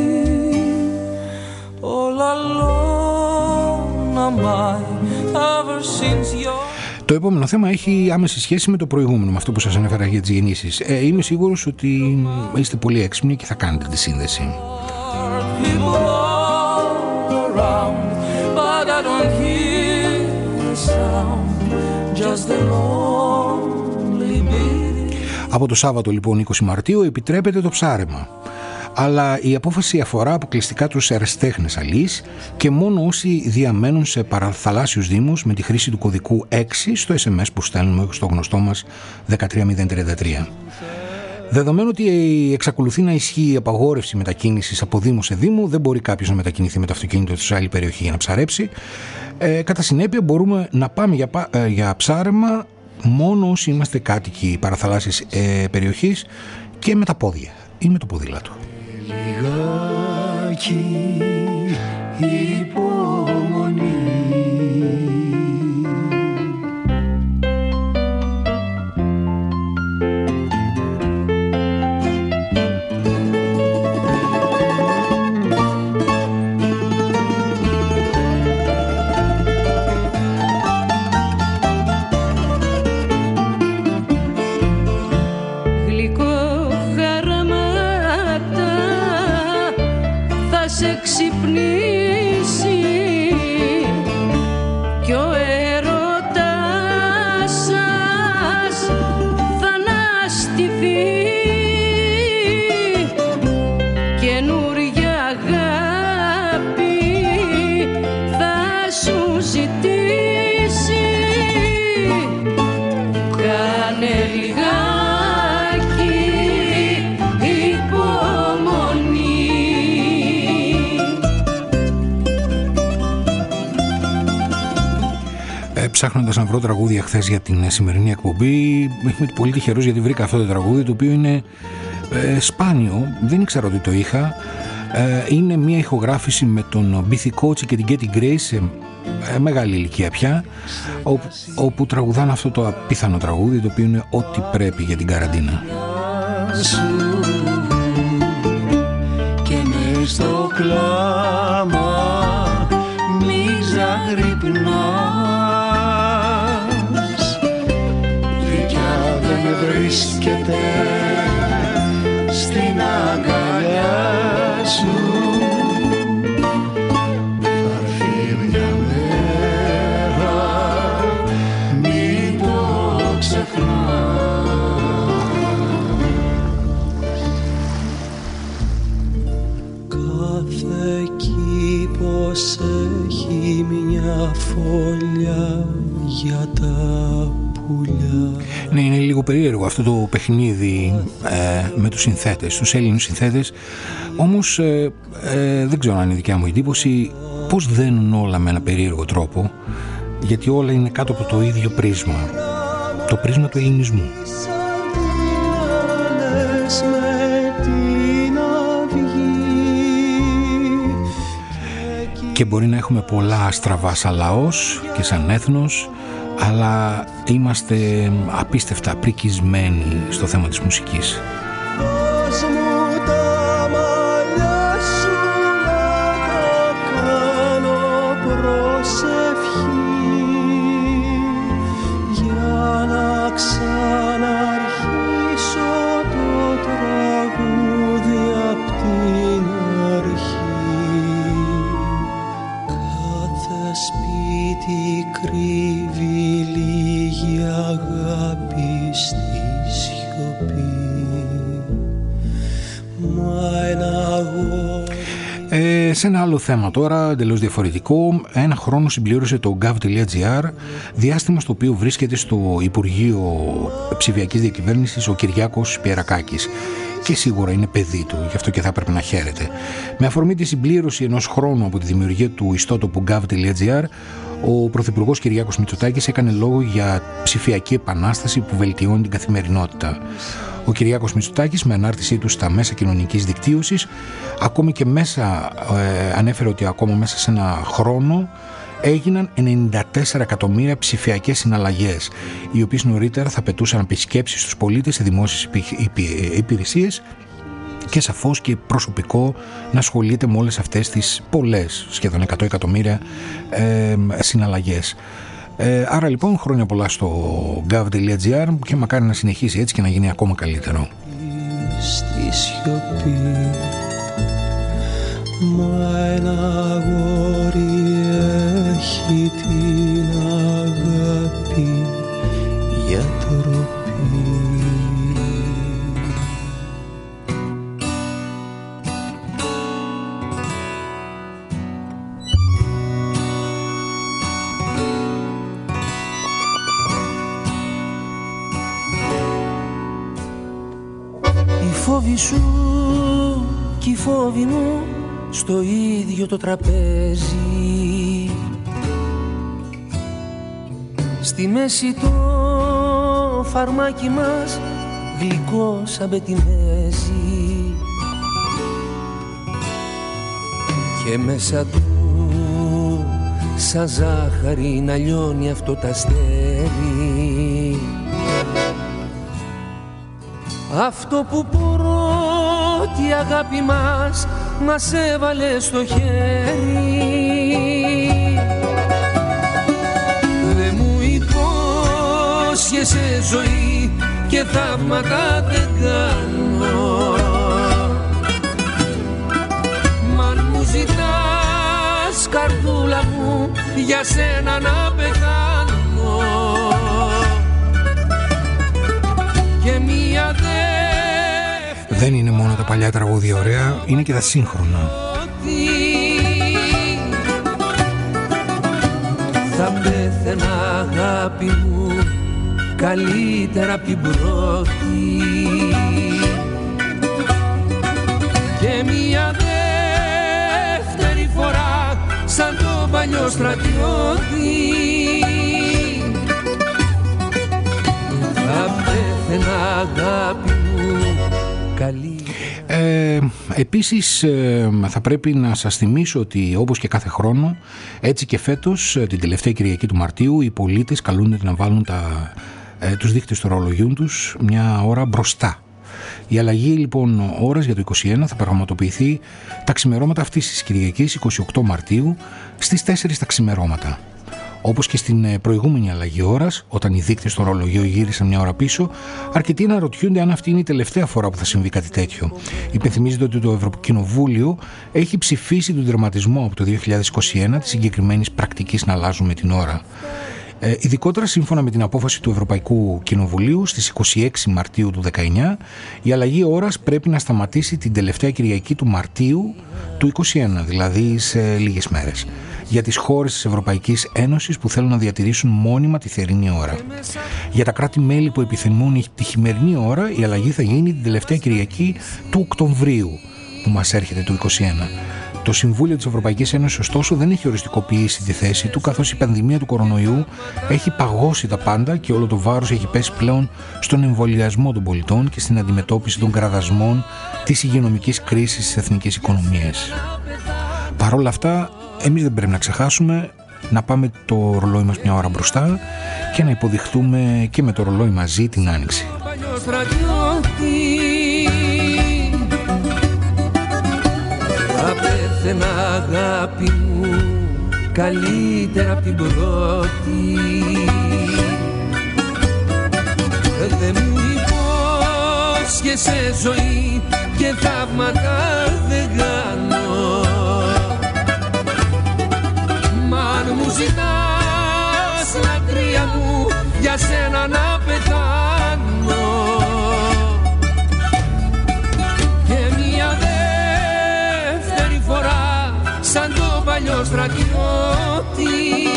all alone am I, ever since your... Το επόμενο θέμα έχει άμεση σχέση με το προηγούμενο, με αυτό που σας ανέφερα για τις γεννήσεις. Ε, είμαι σίγουρος ότι είστε πολύ έξυπνοι και θα κάνετε τη σύνδεση. People all around. I don't hear the sound, just the lonely beat. Από το Σάββατο λοιπόν είκοσι Μαρτίου επιτρέπεται το ψάρεμα. Αλλά η απόφαση αφορά αποκλειστικά τους ερασιτέχνες αλείς και μόνο όσοι διαμένουν σε παραθαλάσσιους δήμους με τη χρήση του κωδικού έξι στο ες εμ ες που στέλνουμε στο γνωστό μας ένα τρία μηδέν τρία τρία. Δεδομένου ότι εξακολουθεί να ισχύει η απαγόρευση μετακίνησης από δήμο σε δήμο, δεν μπορεί κάποιος να μετακινηθεί με το αυτοκίνητο του σε άλλη περιοχή για να ψαρέψει. Ε, κατά συνέπεια μπορούμε να πάμε για, ε, για ψάρεμα μόνο όσοι είμαστε κάτοικοι παραθαλάσσιας ε, περιοχής και με τα πόδια ή με το ποδήλατο. Λιγάκι υπομονή. σε ξυπνήσει κι ο έρωτας σας θα αναστηθεί, καινούρια αγάπη θα σου ζητήσει. Κάνε λιγάκι υπομονή. Ε, ψάχνοντας να βρω τραγούδια χθες για την σημερινή εκπομπή, είμαι πολύ τυχερός γιατί βρήκα αυτό το τραγούδι, το οποίο είναι ε, σπάνιο, δεν ήξερα ότι το είχα. Ε, είναι μια ηχογράφηση με τον Μπίθι Κότσι και την Κέτι Γκρέις σε ε, μεγάλη ηλικία πια, όπου, όπου τραγουδάνε αυτό το απίθανο τραγούδι, το οποίο είναι ό,τι πρέπει για την καραντίνα. Και μες στο κλάμα μη ξαγρυπνάς, δικιά δεν βρίσκεται στην αγκαλιά σου. Θα έρθει μια μέρα, μην το ξεχνάς. Κάθε κήπος έχει μια φωλιά για τα πουλιά. Ναι, είναι λίγο περίεργο αυτό το παιχνίδι ε, με τους συνθέτες, τους Έλληνες συνθέτες. Όμως ε, ε, δεν ξέρω αν είναι δικιά μου εντύπωση πως δένουν όλα με ένα περίεργο τρόπο, γιατί όλα είναι κάτω από το ίδιο πρίσμα, το πρίσμα του ελληνισμού. Και μπορεί να έχουμε πολλά στραβά σαν λαός και σαν έθνος, αλλά είμαστε απίστευτα πρικισμένοι στο θέμα της μουσικής. Δώσ' μου τα μαλλιά σου να τα κάνω προσευχή, για να ξαναρχίσω το τραγούδι απ' την αρχή. Κάθε σπίτι κρύβει λίγη αγάπη στη σιωπή. Μα ένα αγόρι... Ε, σε ένα άλλο θέμα τώρα, εντελώς διαφορετικό, ένα χρόνο συμπλήρωσε το gov.gr, διάστημα στο οποίο βρίσκεται στο Υπουργείο Ψηφιακής Διακυβέρνησης ο Κυριάκος Πιερακάκης. Και σίγουρα είναι παιδί του, γι' αυτό και θα έπρεπε να χαίρεται. Με αφορμή τη συμπλήρωση ενός χρόνου από τη δημιουργία του ιστότοπου gov.gr, ο Πρωθυπουργός Κυριάκος Μητσοτάκης έκανε λόγο για ψηφιακή επανάσταση που βελτιώνει την καθημερινότητα. Ο Κυριάκος Μητσοτάκης, με ανάρτησή του στα μέσα κοινωνικής δικτύωσης, ακόμη και μέσα, ε, ανέφερε ότι ακόμα μέσα σε ένα χρόνο έγιναν ενενήντα τέσσερα εκατομμύρια ψηφιακές συναλλαγές, οι οποίες νωρίτερα θα πετούσαν επισκέψεις στους πολίτες σε δημόσιες υπηρεσίες και σαφώς και προσωπικό να ασχολείται με όλες αυτές τις πολλές, σχεδόν εκατό εκατομμύρια ε, συναλλαγές. Ε, άρα λοιπόν χρόνια πολλά στο gov.gr και μακάρι να συνεχίσει έτσι και να γίνει ακόμα καλύτερο. Στη σιωπή, μα ένα αγόρι έχει αυτή την αγάπη για τροπή. Οι φόβοι σου κι οι φόβοι μου στο ίδιο το τραπέζι, στη μέση το φαρμάκι μας γλυκό σαν πετιμέζι και μέσα του σαν ζάχαρη να λιώνει αυτό τ' αστέρι, αυτό που πρώτη αγάπη μας μας έβαλε στο χέρι. Δε μου υπόσχεσαι ζωή και θαύματα δεν κάνω, μ' αν μου ζητάς καρδούλα μου για σένα να πεθάνω και μία δεύτερη. Δεν είναι μόνο τα παλιά τραγούδια ωραία, είναι και τα σύγχρονα. Θα πέθαινα αγάπη μου καλύτερα απ' την πρώτη και μία δεύτερη φορά σαν το παλιό στρατιώτη. Θα πέθαινα αγάπη μου καλή. Ε, επίσης ε, θα πρέπει να σας θυμίσω ότι όπως και κάθε χρόνο, έτσι και φέτος την τελευταία Κυριακή του Μαρτίου οι πολίτες καλούνται να βάλουν τα, ε, τους δείκτες των ρολογιών τους μια ώρα μπροστά. Η αλλαγή λοιπόν ώρας για το είκοσι ένα θα πραγματοποιηθεί τα ξημερώματα αυτής της Κυριακής είκοσι οκτώ Μαρτίου στις τέσσερις τα ξημερώματα. Όπως και στην προηγούμενη αλλαγή ώρας, όταν οι δείκτες στο ρολογιό γύρισαν μια ώρα πίσω, αρκετοί αναρωτιούνται αν αυτή είναι η τελευταία φορά που θα συμβεί κάτι τέτοιο. Υπενθυμίζεται ότι το Ευρωκοινοβούλιο έχει ψηφίσει τον τερματισμό από το δύο χιλιάδες είκοσι ένα της συγκεκριμένης πρακτικής να αλλάζουμε την ώρα. Ε, ειδικότερα, σύμφωνα με την απόφαση του Ευρωπαϊκού Κοινοβουλίου στις είκοσι έξι Μαρτίου του δεκαεννιά, η αλλαγή ώρας πρέπει να σταματήσει την τελευταία Κυριακή του Μαρτίου του είκοσι ένα, δηλαδή σε λίγες μέρες, για τις χώρες της Ευρωπαϊκής Ένωσης που θέλουν να διατηρήσουν μόνιμα τη θερινή ώρα. Για τα κράτη-μέλη που επιθυμούν τη χειμερινή ώρα, η αλλαγή θα γίνει την τελευταία Κυριακή του Οκτωβρίου που μας έρχεται του είκοσι ένα. Το Συμβούλιο της Ευρωπαϊκής Ένωσης, ωστόσο, δεν έχει οριστικοποιήσει τη θέση του, καθώς η πανδημία του κορονοϊού έχει παγώσει τα πάντα και όλο το βάρος έχει πέσει πλέον στον εμβολιασμό των πολιτών και στην αντιμετώπιση των κραδασμών της υγειονομικής κρίσης στις εθνικές οικονομίες. Παρ' όλα αυτά, εμείς δεν πρέπει να ξεχάσουμε να πάμε το ρολόι μας μια ώρα μπροστά και να υποδειχτούμε και με το ρολόι μαζί την Άνοιξη. Θα πέθαινα αγάπη μου καλύτερα απ' την πρώτη. Δε μου υπόσχεσαι ζωή και θαύματα δεν κάνω, μ' αν μου ζητάς λατρεία μου για σένα να πεθάνω και μια δεύτερη φορά σαν το παλιό στρατιώτη.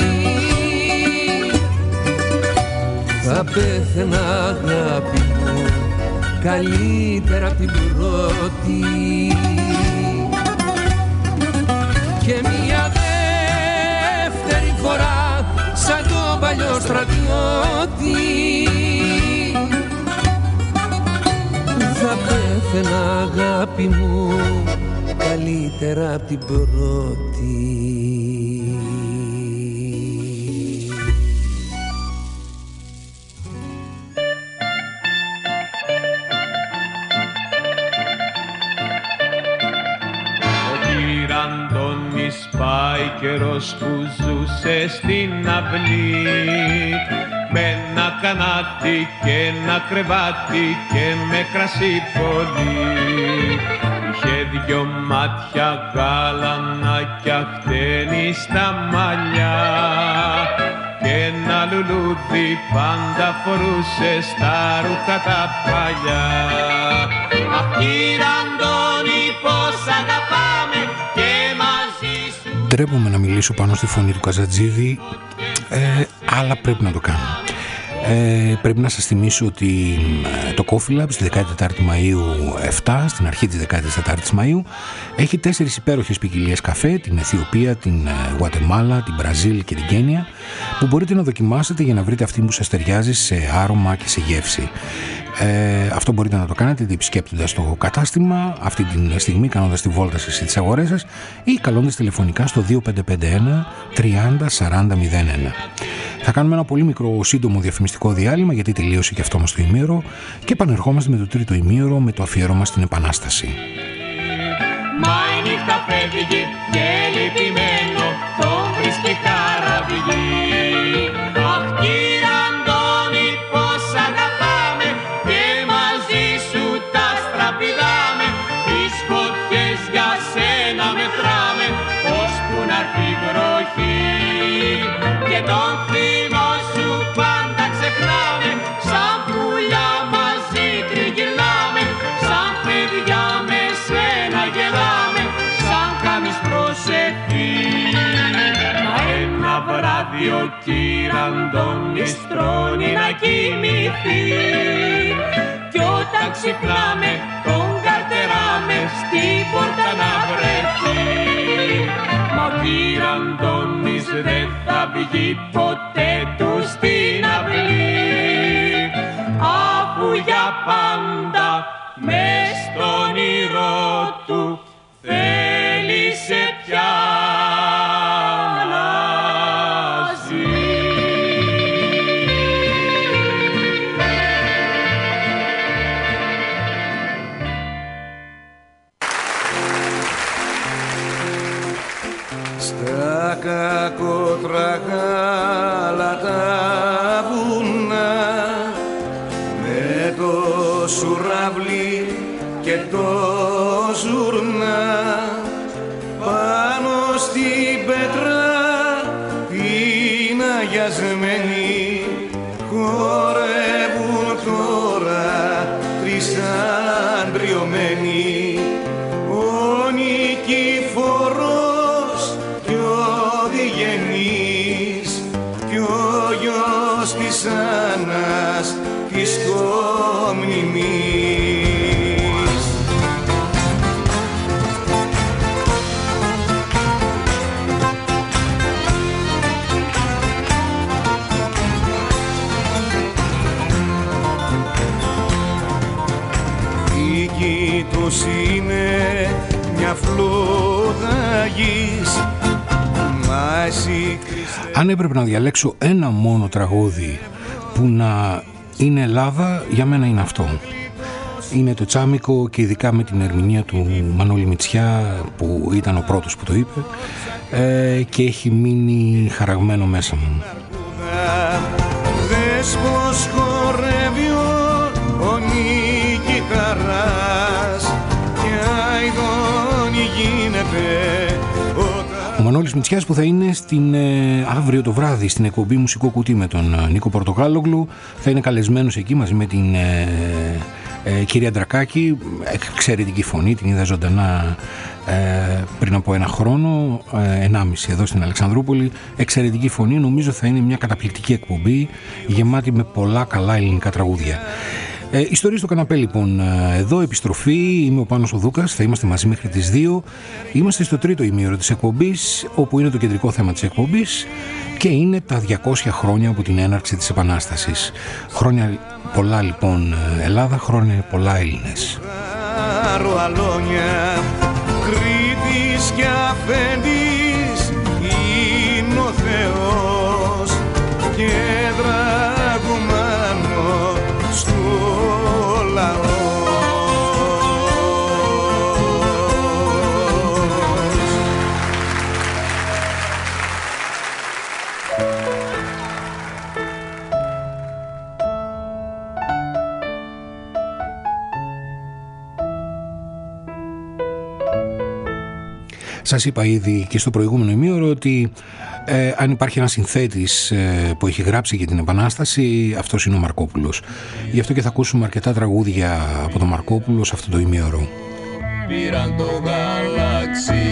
Θα πέθαινα αγάπη μου καλύτερα απ' την πρώτη και μια δεύτερη φορά σαν το παλιό στρατιώτη. Θα πέθαινα αγάπη μου καλύτερα απ' την πρώτη. Πάει καιρός που ζούσε στην αυλή με ένα κανάτι και ένα κρεβάτι και με κρασί πολύ. Είχε δυο μάτια γάλανα κι αχτένει στα μαλλιά και ένα λουλούδι πάντα φορούσε στα ρούχα τα παλιά. Αχ, κύριε Αντώνη, πώς αγαπάμε και μαζί σου. Ντρέπομαι να μιλήσω πάνω στη φωνή του Καζατζίδη, ε, αλλά πρέπει να το κάνω. Ε, πρέπει να σας θυμίσω ότι ε, το Coffee Lab στη δεκάτη τέταρτη Μαΐου επτά, στην αρχή της δεκάτης τέταρτης Μαΐου, έχει τέσσερις υπέροχες ποικιλίες καφέ, την Αιθιοπία, την ε, Γουατεμάλα, την Μπραζίλ και την Κένια, που μπορείτε να δοκιμάσετε για να βρείτε αυτή που σας ταιριάζει σε άρωμα και σε γεύση. Ε, αυτό μπορείτε να το κάνετε επισκέπτοντας το κατάστημα αυτή τη στιγμή, κάνοντας τη βόλτα σας στις αγορές σας ή καλώντας τηλεφωνικά στο δύο πέντε πέντε ένα τριάντα σαράντα μηδέν ένα. Θα κάνουμε ένα πολύ μικρό σύντομο διαφημιστικό διάλειμμα, γιατί τελείωσε και αυτό μας το ημίωρο, και επανερχόμαστε με το τρίτο ημίωρο με το αφιέρωμα στην Επανάσταση. Μα η νύχτα φεύγει και λυπημένο τον βρίσκει χαραβηγή. Αχ, κύριε Αντώνη, πώς αγαπάμε και μαζί σου τα στραπηδάμε. Τις φωτιές για σένα μετράμε ώσπου να έρθει η βροχή. Και τον θύμο σου πάντα ξεχνάμε, σαν πουλιά μαζί τριγυρνάμε, σαν παιδιά με σένα γελάμε, σαν κάνεις προσευχή. Μα ένα βράδυ ο κύρι' Αντώνης τρώνει να κοιμηθεί κι όταν ξυπνάμε τον καρτεράμε στην πόρτα να βρεθεί. Μα ο κύρι' Αντώνης δεν θα βγει ποτέ του στην αυλή, αφού για πάντα μες στον όνειρό του θέλησε πια να ζει. Στα κακοτραγάλατα βουνά με το σουραβλί και το ζουρνά πάνω στην πέτρα την αγιασμένη χορεύουν τώρα τρεις αντριωμένοι, ο νικηφόρος κι ο διγενής κι ο γιος της Άννας της κομνημής. Η γη τους είναι μια φλόγα γης, μα εσύ Χριστέ... Αν έπρεπε να διαλέξω ένα μόνο τραγούδι που να είναι Ελλάδα, για μένα είναι αυτό. Είναι το Τσάμικο, και ειδικά με την ερμηνεία του Μανώλη Μητσιά, που ήταν ο πρώτος που το είπε, ε, και έχει μείνει χαραγμένο μέσα μου. Δες πως χορεύει ο νικηταράς και αηδόνι γίνεται. Ο Μανώλης Μητσιάς, που θα είναι στην, ε, αύριο το βράδυ στην εκπομπή Μουσικό Κουτί με τον ε, Νίκο Πορτοκάλογλου, θα είναι καλεσμένος εκεί μαζί με την ε, ε, κυρία Ντρακάκη, εξαιρετική φωνή, την είδα ζωντανά ε, πριν από ένα χρόνο, ε, ενάμιση εδώ στην Αλεξανδρούπολη, εξαιρετική φωνή, νομίζω θα είναι μια καταπληκτική εκπομπή γεμάτη με πολλά καλά ελληνικά τραγούδια. Ε, ιστορίες στο καναπέ λοιπόν, εδώ επιστροφή, είμαι ο Πάνος ο Δούκας, θα είμαστε μαζί μέχρι τις δύο. Είμαστε στο τρίτο ημίωρο της εκπομπής, όπου είναι το κεντρικό θέμα της εκπομπής και είναι τα διακόσια χρόνια από την έναρξη της Επανάστασης. Χρόνια πολλά λοιπόν Ελλάδα, χρόνια πολλά Έλληνες. Κρήτης και αφέντης είναι ο Θεός και δραγουμάνο στο λαό. Σας είπα ήδη και στο προηγούμενο ημίωρο ότι ε, αν υπάρχει ένας συνθέτης ε, που έχει γράψει για την Επανάσταση, αυτός είναι ο Μαρκόπουλος. Γι' αυτό και θα ακούσουμε αρκετά τραγούδια από τον Μαρκόπουλο σε αυτό το ημίωρο. Πήραν το γαλαξίδι,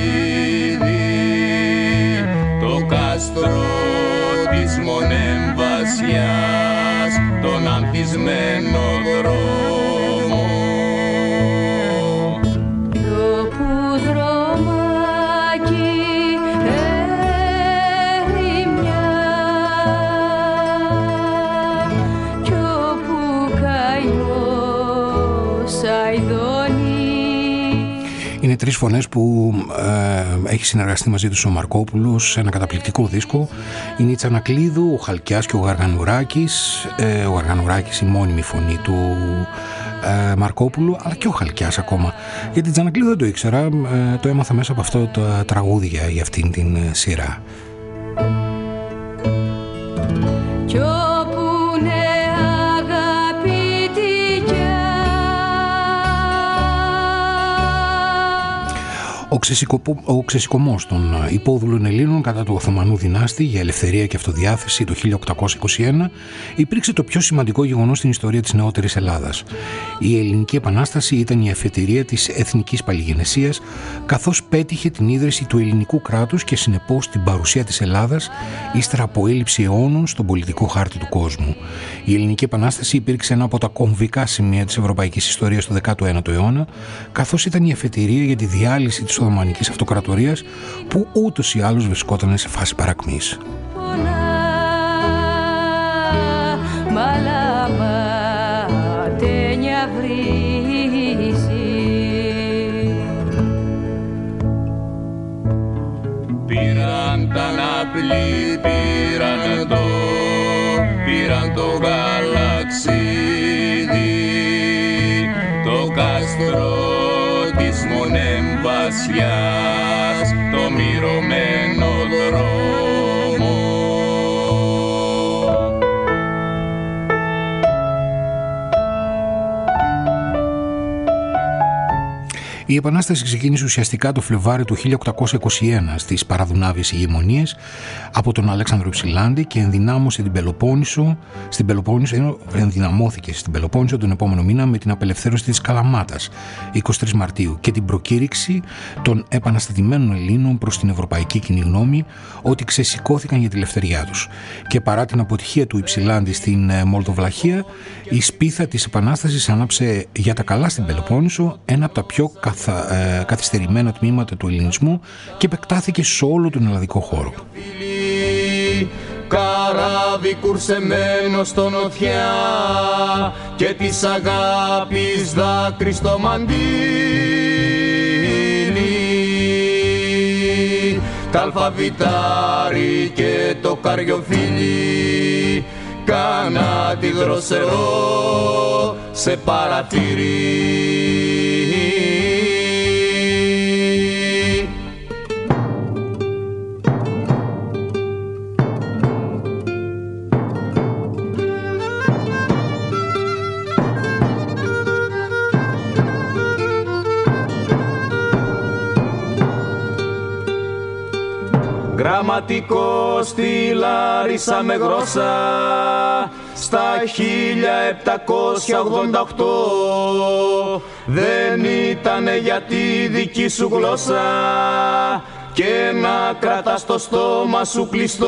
το κάστρο της μονεμβασιάς, τον ανθισμένο δρόμο. Κι όπου δρομάκι ερημιά, κι όπου καημός αηδώνει. Είναι τρεις φωνές που ε, έχει συνεργαστεί μαζί τους ο Μαρκόπουλος σε ένα καταπληκτικό δίσκο. Είναι η Τσανακλείδου, ο Χαλκιάς και ο Γαργανουράκης. Ε, ο Γαργανουράκης η μόνιμη φωνή του ε, Μαρκόπουλου, αλλά και ο Χαλκιάς ακόμα. Για την Τσανακλείδου δεν το ήξερα, ε, το έμαθα μέσα από αυτό το τραγούδια για αυτήν την ε, σειρά. Ο, ξεσηκοπο... ο ξεσηκωμός των υπόδουλων Ελλήνων κατά του Οθωμανού δυνάστη για ελευθερία και αυτοδιάθεση το χίλια οκτακόσια είκοσι ένα υπήρξε το πιο σημαντικό γεγονός στην ιστορία της νεότερης Ελλάδας. Η Ελληνική Επανάσταση ήταν η αφετηρία της εθνικής παλιγενεσίας, καθώς πέτυχε την ίδρυση του ελληνικού κράτους και συνεπώς την παρουσία της Ελλάδας ύστερα από έλλειψη αιώνων στον πολιτικό χάρτη του κόσμου. Η Ελληνική Επανάσταση υπήρξε ένα από τα κομβικά σημεία της ευρωπαϊκής ιστορίας του δέκατου ένατου αιώνα, καθώς ήταν η αφετηρία για τη διάλυση της Οθωμανικής Αυτοκρατορίας που ούτως ή άλλως βρισκόταν σε φάση παρακμής. Πήραν τα ναπλή, πήραν το, πήραν το γαλαξίδι, το κάστρο της μονεμβασιάς, το μυρωμένο δρόμο. Η Επανάσταση ξεκίνησε ουσιαστικά το Φλεβάρι του χίλια οκτακόσια είκοσι ένα στις παραδουνάβιες ηγεμονίες από τον Αλέξανδρο Υψηλάντη και ενδυνάμωσε την Πελοπόννησο, στην Πελοπόννησο, ενδυναμώθηκε στην Πελοπόννησο τον επόμενο μήνα με την απελευθέρωση της Καλαμάτας εικοστή τρίτη Μαρτίου και την προκήρυξη των επαναστατημένων Ελλήνων προς την ευρωπαϊκή κοινή γνώμη ότι ξεσηκώθηκαν για τη ελευθεριά τους. Και παρά την αποτυχία του Υψηλάντη στην Μολδοβλαχία, η σπίθα της Επανάστασης άναψε για τα καλά στην Πελοπόννησο, ένα από τα πιο καθα, ε, καθυστερημένα τμήματα του ελληνισμού, και επεκτάθηκε σε όλο τον ελλαδικό χώρο. Καράβι κουρσεμένο στον οθιά και της αγάπης δάκρυ στο μαντίλι, τ' αλφαβητάρι και το καριοφίλι, κάνα τη δροσερό σε παρατηρεί. Γραμματικό στη Λάρισα με γρόσα στα χίλια επτακόσια ογδόντα οκτώ, δεν ήτανε για τη δική σου γλώσσα και να κρατάς το στόμα σου κλειστό,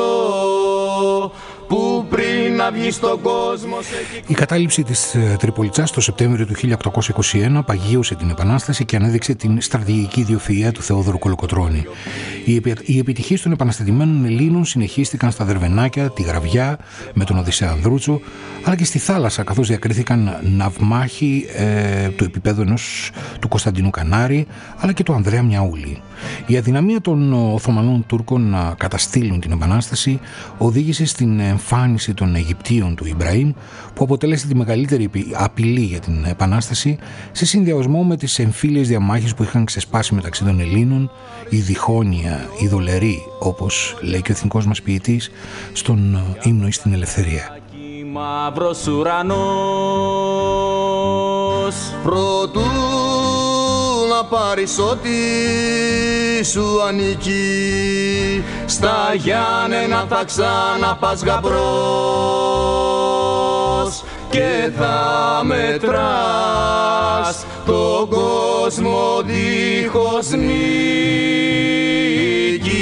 που πριν να βγει στον κόσμο σε... Η κατάληψη της Τριπολιτσάς το Σεπτέμβριο του χίλια οκτακόσια είκοσι ένα παγίωσε την Επανάσταση και ανέδειξε την στρατηγική ιδιοφυΐα του Θεόδωρου Κολοκοτρώνη. Οι επιτυχίες των επαναστατημένων Ελλήνων συνεχίστηκαν στα Δερβενάκια, τη Γραβιά, με τον Οδυσσέα Ανδρούτσο, αλλά και στη θάλασσα, καθώς διακρίθηκαν ναυμάχοι ε, του επίπεδου ενός του Κωνσταντινού Κανάρη, αλλά και του Ανδρέα Μιαούλη. Η αδυναμία των Οθωμανών Τούρκων να καταστήλουν την Επανάσταση οδήγησε στην εμφάνιση των Αιγυπτίων του Ιμπραήμ, που αποτέλεσε τη μεγαλύτερη απειλή για την Επανάσταση, σε συνδυασμό με τις εμφύλιες διαμάχες που είχαν ξεσπάσει μεταξύ των Ελλήνων, η διχόνοια, η δολερή, όπως λέει και ο εθνικός μας ποιητής στον ύμνο εις την ελευθερία. Μαύρος ουρανός, Προτού να να πάρεις ό,τι σου ανήκει. Στα Γιάννενα θα ξαναπάς γαμπρός και θα μετράς τον κόσμο δίχως νίκη.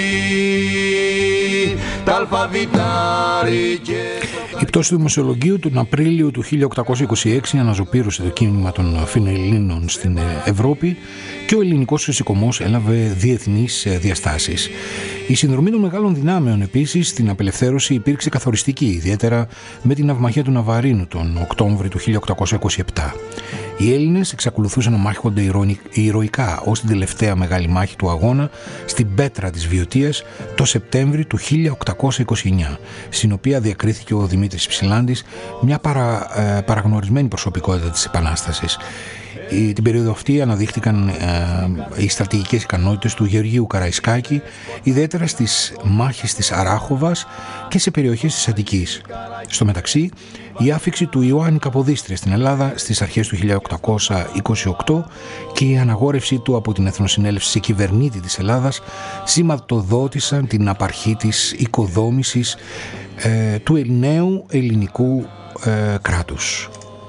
Τα αλφαβητάρι και... Η πτώση του δημοσιολογίου τον Απρίλιο του χίλια οκτακόσια είκοσι έξι αναζωπήρωσε το κίνημα των Φινελλήνων στην Ευρώπη και ο ελληνικός φυσικομός έλαβε διεθνείς διαστάσεις. Η συνδρομή των μεγάλων δυνάμεων επίσης στην απελευθέρωση υπήρξε καθοριστική, ιδιαίτερα με την ναυμαχία του Ναβαρίνου τον Οκτώβρη του χίλια οκτακόσια είκοσι επτά. Οι Έλληνες εξακολουθούσαν να μάχονται ηρωικά ως την τελευταία μεγάλη μάχη του αγώνα στην Πέτρα της Βιωτίας το Σεπτέμβρη του χίλια οκτακόσια είκοσι εννιά, στην οποία διακρίθηκε ο Δημήτρης Ψηλάντης, μια παρα, ε, παραγνωρισμένη προσωπικότητα της Επανάστασης. Η, την περίοδο αυτή αναδείχθηκαν ε, οι στρατηγικές ικανότητες του Γεωργίου Καραϊσκάκη, ιδιαίτερα στις μάχες της Αράχοβας και σε περιοχές της Αττικής. Στο μεταξύ, η άφιξη του Ιωάννη Καποδίστρια στην Ελλάδα στις αρχές του χίλια οκτακόσια είκοσι οκτώ και η αναγόρευσή του από την Εθνοσυνέλευση σε κυβερνήτη της Ελλάδας σηματοδότησαν την απαρχή της οικοδόμησης ε, του νέου ελληνικού ε, κράτους.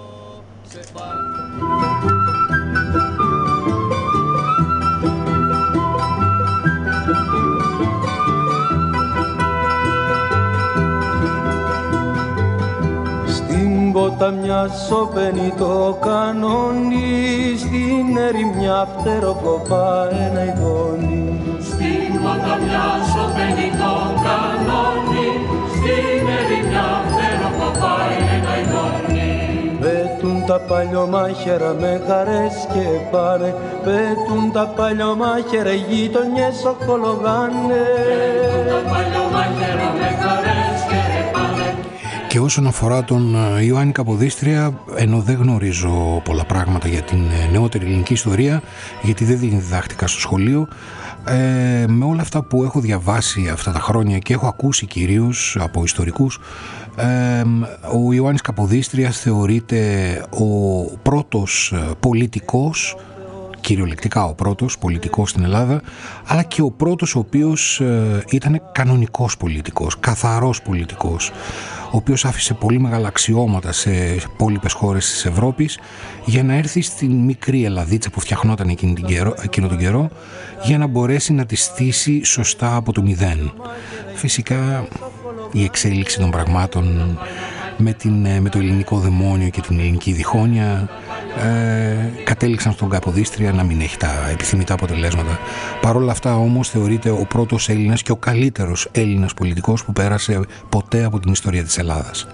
Ποταμιά σωπαίνει το κανόνι, στην ερημιά φτεροκοπά ένα ειδόνι. Στην ποταμιά σωπαίνει το κανόνι, στην ερημιά φτεροκοπά ένα ειδόνι. Πέτουν τα παλιωμάχερα με χαρές και πάνε, πέτουν τα παλιωμάχερα οι γείτονιες οχολογάνε. Πέτουν τα παλιωμάχερα με χαρές και πάνε. Και όσον αφορά τον Ιωάννη Καποδίστρια, ενώ δεν γνωρίζω πολλά πράγματα για την νεότερη ελληνική ιστορία, γιατί δεν διδάχτηκα στο σχολείο, ε, με όλα αυτά που έχω διαβάσει αυτά τα χρόνια και έχω ακούσει κυρίως από ιστορικούς, ε, ο Ιωάννης Καποδίστριας θεωρείται ο πρώτος πολιτικός, κυριολεκτικά ο πρώτος πολιτικός στην Ελλάδα, αλλά και ο πρώτος ο οποίος ε, ήταν κανονικός πολιτικός, καθαρός πολιτικός, ο οποίος άφησε πολύ μεγάλα αξιώματα σε υπόλοιπες χώρες της Ευρώπης για να έρθει στην μικρή Ελλαδίτσα που φτιαχνόταν εκείνη την καιρό, εκείνο τον καιρό, για να μπορέσει να τη στήσει σωστά από το μηδέν. Φυσικά η εξέλιξη των πραγμάτων με, την, με το ελληνικό δαιμόνιο και την ελληνική διχόνοια ε, κατέληξαν στον Καποδίστρια να μην έχει τα επιθυμητά αποτελέσματα. Παρ' όλα αυτά όμως θεωρείται ο πρώτος Έλληνας και ο καλύτερος Έλληνας πολιτικός που πέρασε ποτέ από την ιστορία της Ελλάδας.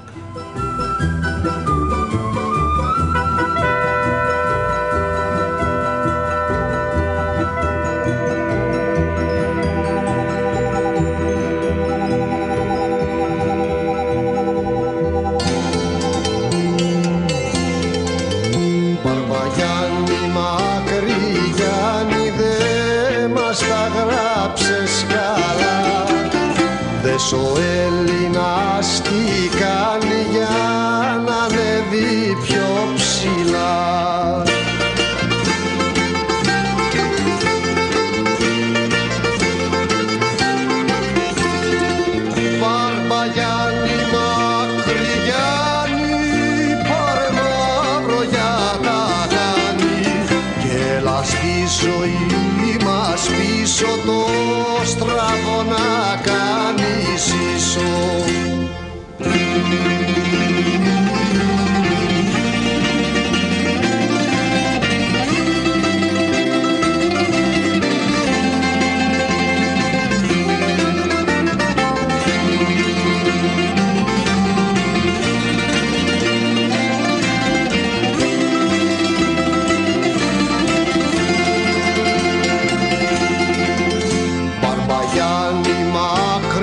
Ο Έλληνας τι κάνει για να ανέβει πιο ψηλά. Μπαρμπαγιάννη, Μακρυγιάννη, πάρε μαύρο για τα κάνει και έλα στη ζωή μας πίσω το στραβό να κάνεις ίσο. Μπαρμπαγιάννη, Μακρυγιάννη,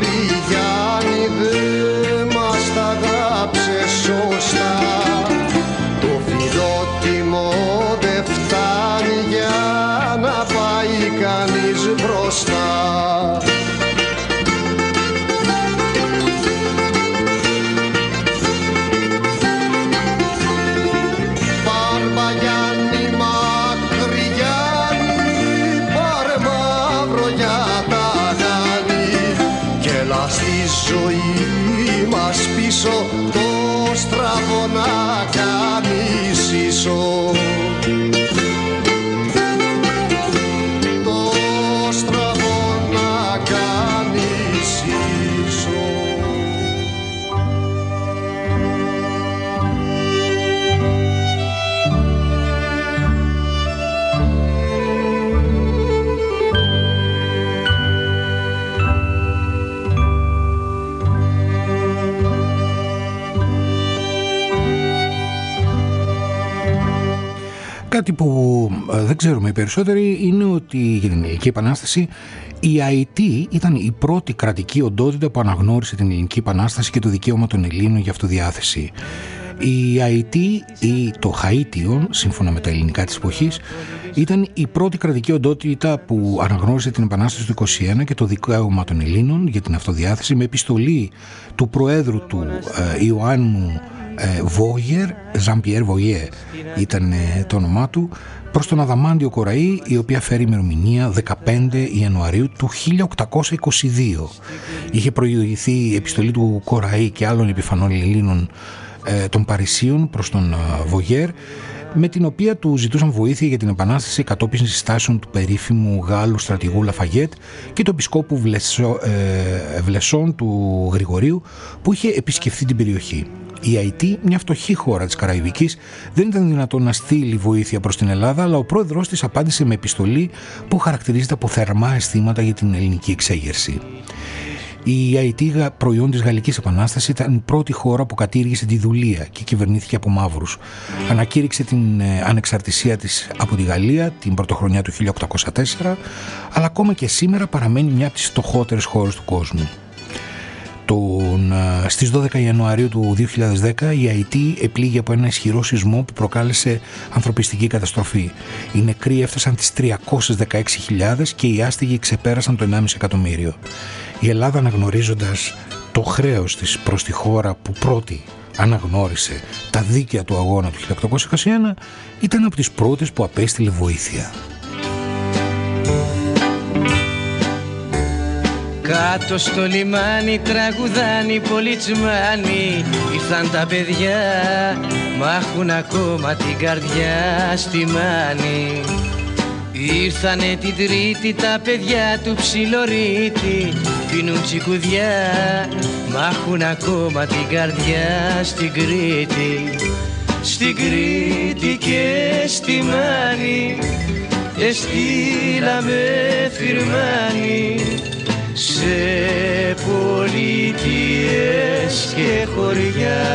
ζωή μας πίσω, το στραβό να κάνεις ίσο. Το στραβό να κάνεις ίσο. Κάτι που δεν ξέρουμε οι περισσότεροι είναι ότι για την Ελληνική Επανάσταση η ΑΕΤ ήταν η πρώτη κρατική οντότητα που αναγνώρισε την Ελληνική Επανάσταση και το δικαίωμα των Ελλήνων για αυτοδιάθεση. Η ΑΕΤ ή το Χαΐτιον, σύμφωνα με τα ελληνικά της εποχής, ήταν η πρώτη κρατική οντότητα που αναγνώρισε την Επανάσταση του είκοσι ένα και το δικαίωμα των Ελλήνων για την αυτοδιάθεση με επιστολή του Προέδρου του ε, Ιωάννου Βόγερ, Ζαν-Πιέρ Βογιέ ήταν το όνομά του, προς τον Αδαμάντιο Κοραή, η οποία φέρει ημερομηνία δεκαπέντε Ιανουαρίου του χίλια οκτακόσια είκοσι δύο. Είχε προηγηθεί η επιστολή του Κοραή και άλλων επιφανών Ελλήνων ε, των Παρισίων προς τον Βογιέρ, με την οποία του ζητούσαν βοήθεια για την επανάσταση κατόπιν συστάσεων του περίφημου Γάλλου στρατηγού Λαφαγέτ και του επισκόπου Βλεσό, ε, Βλεσόν του Γρηγορίου, που είχε επισκεφθεί την περιοχή. Η ΑΕΤ, μια φτωχή χώρα της Καραϊβικής, δεν ήταν δυνατόν να στείλει βοήθεια προς την Ελλάδα, αλλά ο πρόεδρος της απάντησε με επιστολή που χαρακτηρίζεται από θερμά αισθήματα για την ελληνική εξέγερση. Η ΑΕΤ, προϊόν της Γαλλικής Επανάστασης, ήταν η πρώτη χώρα που κατήργησε τη δουλεία και κυβερνήθηκε από μαύρους. Ανακήρυξε την ανεξαρτησία της από τη Γαλλία την πρωτοχρονιά του χίλια οκτακόσια τέσσερα, αλλά ακόμα και σήμερα παραμένει μια από τις φτωχότερες χώρες του κόσμου. Τον, στις δώδεκα Ιανουαρίου του δύο χιλιάδες δέκα η ΑΕΤ επλήγει από ένα ισχυρό σεισμό που προκάλεσε ανθρωπιστική καταστροφή. Οι νεκροί έφτασαν τις τριακόσιες δεκαέξι χιλιάδες και οι άστιγοι ξεπέρασαν το ενάμιση εκατομμύριο. Η Ελλάδα, αναγνωρίζοντας το χρέος της προς τη χώρα που πρώτη αναγνώρισε τα δίκαια του αγώνα του χίλια οκτακόσια είκοσι ένα, ήταν από τις πρώτες που απέστειλε βοήθεια. Κάτω στο λιμάνι τραγουδάνει πολιτσμάνι, ήρθαν τα παιδιά, μ' έχουν ακόμα την καρδιά στη μάνη. Ήρθανε την Τρίτη τα παιδιά του Ψιλορίτη, πίνουν τσικουδιά, μ' έχουν ακόμα την καρδιά στην Κρήτη. Στην Κρήτη και στη Μάνη εστήλαμε φυρμάνι, σε πολιτείες και χωριά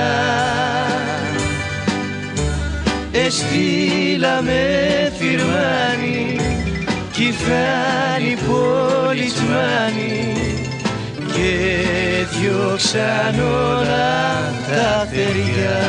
εστήλαμε φυρμάνι κι ήρθαν οι πολιτσμάνοι και διώξαν όλα τα θεριά.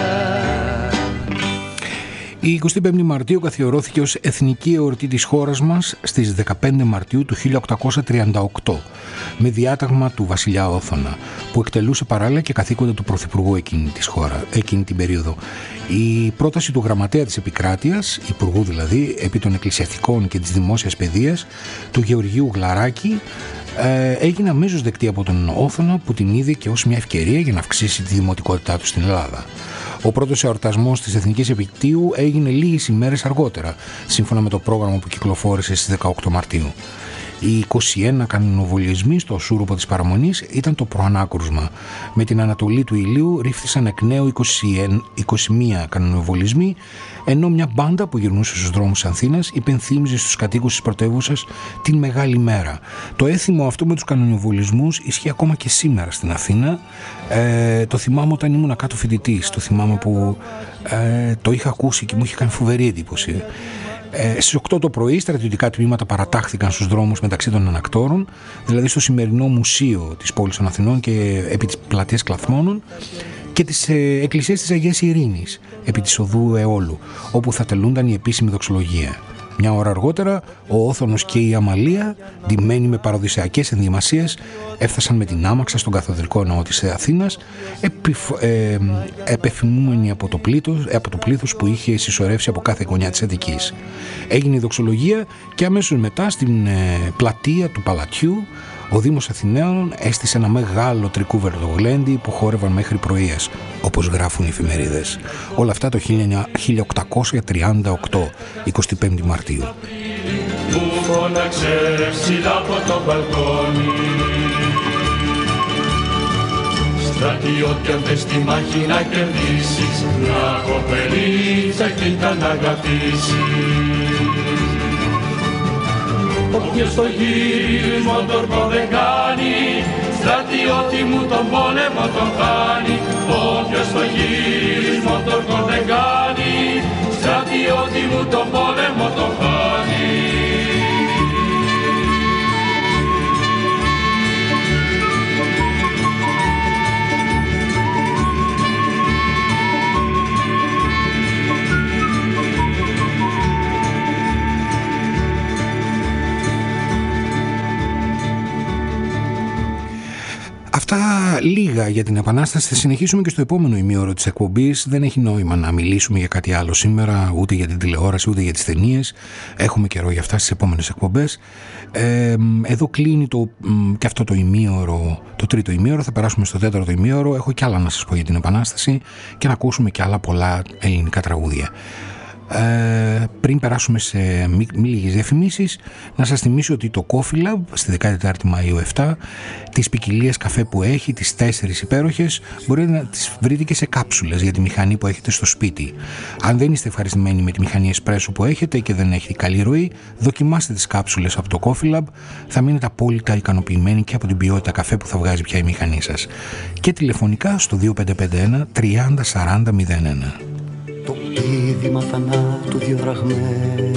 Η εικοστή πέμπτη Μαρτίου καθιερώθηκε ως εθνική εορτή της χώρας μας στις δεκαπέντε Μαρτίου του χίλια οκτακόσια τριάντα οκτώ με διάταγμα του βασιλιά Όθωνα, που εκτελούσε παράλληλα και καθήκοντα του πρωθυπουργού εκείνη, της χώρα, εκείνη την περίοδο. Η πρόταση του γραμματέα της επικράτειας, υπουργού δηλαδή, επί των εκκλησιαστικών και της δημόσιας παιδείας, του Γεωργίου Γλαράκη, ε, έγινε αμέσως δεκτή από τον Όθωνα, που την είδε και ως μια ευκαιρία για να αυξήσει τη δημοτικότητά του στην Ελλάδα. Ο πρώτος εορτασμός της Εθνικής Επικτείου έγινε λίγες ημέρες αργότερα, σύμφωνα με το πρόγραμμα που κυκλοφόρησε στις δεκαοκτώ Μαρτίου. Οι είκοσι ένα κανονοβολισμοί στο σούρουπο της παραμονής ήταν το προανάκρουσμα. Με την ανατολή του ηλίου ρίφθησαν εκ νέου είκοσι μία κανονοβολισμοί, ενώ μια μπάντα που γυρνούσε στους δρόμους της Αθήνας υπενθύμιζε στους κατοίκους της πρωτεύουσας την Μεγάλη Μέρα. Το έθιμο αυτό με τους κανονοβολισμούς ισχύει ακόμα και σήμερα στην Αθήνα. Ε, το θυμάμαι όταν ήμουν κάτω φοιτητής. Το θυμάμαι που ε, το είχα ακούσει και μου είχε κάνει φοβερή εντύπωση. Ε, στις οκτώ το πρωί στρατιωτικά τμήματα παρατάχθηκαν στους δρόμους μεταξύ των ανακτόρων, δηλαδή στο σημερινό μουσείο της πόλης των Αθηνών και επί της πλατείας Κλαθμόνων, και τις ε, εκκλησίες της Αγίας Ειρήνης επί της οδού Αιώλου, όπου θα τελούνταν η επίσημη δοξολογία. Μια ώρα αργότερα ο Όθωνος και η Αμαλία, ντυμένοι με παραδοσιακές ενδυμασίες, έφτασαν με την άμαξα στον καθοδρικό ναό της Αθήνας, επιφ, ε, επεφημούμενοι από το, πλήθος, από το πλήθος που είχε συσσωρεύσει από κάθε γωνιά της Αττικής. Έγινε η δοξολογία και αμέσως μετά στην ε, πλατεία του Παλατιού Ο Δήμος Αθηναίων έστησε ένα μεγάλο τρικούβερτο γλέντι που χόρευαν μέχρι πρωίας, όπως γράφουν οι εφημερίδες. Όλα αυτά το χίλια οκτακόσια τριάντα οκτώ, εικοστή πέμπτη Μαρτίου. Που φώναξε ψηλά από το μπαλκόνι. Στρατιώτη αν θες τη μάχη να κερδίσεις, μια κοπελίτσα κοίτα να αγαπήσεις. Όποιος το γύρισμα τόρκο δεν κάνει, στρατιώτη μου τον πόλεμο τον χάνει. Όποιος το γύρισμα τόρκο δεν κάνει, στρατιώτη μου τον πόλεμο τον χάνει. Αυτά λίγα για την Επανάσταση. Θα συνεχίσουμε και στο επόμενο ημίωρο της εκπομπής. Δεν έχει νόημα να μιλήσουμε για κάτι άλλο σήμερα, ούτε για την τηλεόραση, ούτε για τις ταινίες. Έχουμε καιρό για αυτά στις επόμενες εκπομπές. Ε, εδώ κλείνει το, και αυτό το ημίωρο, το τρίτο ημίωρο. Θα περάσουμε στο τέταρτο ημίωρο. Έχω κι άλλα να σας πω για την Επανάσταση και να ακούσουμε κι άλλα πολλά ελληνικά τραγούδια. Ε, πριν περάσουμε σε μη, μη λίγες διαφημίσεις, να σας θυμίσω ότι το Coffee Lab στη δεκατετάρτη Μαΐου επτά, τις ποικιλίες καφέ που έχει, τις τέσσερις υπέροχες, μπορείτε να τις βρείτε και σε κάψουλες για τη μηχανή που έχετε στο σπίτι. Αν δεν είστε ευχαριστημένοι με τη μηχανή εσπρέσο που έχετε και δεν έχετε καλή ροή, δοκιμάστε τις κάψουλες από το Coffee Lab. Θα μείνετε απόλυτα ικανοποιημένοι και από την ποιότητα καφέ που θα βγάζει πια η μηχανή σας. Και τηλεφωνικά στο δύο πέντε πέντε ένα τριάντα σαράντα μηδέν ένα. Το πήδημα θανάτου δύο δραχμές,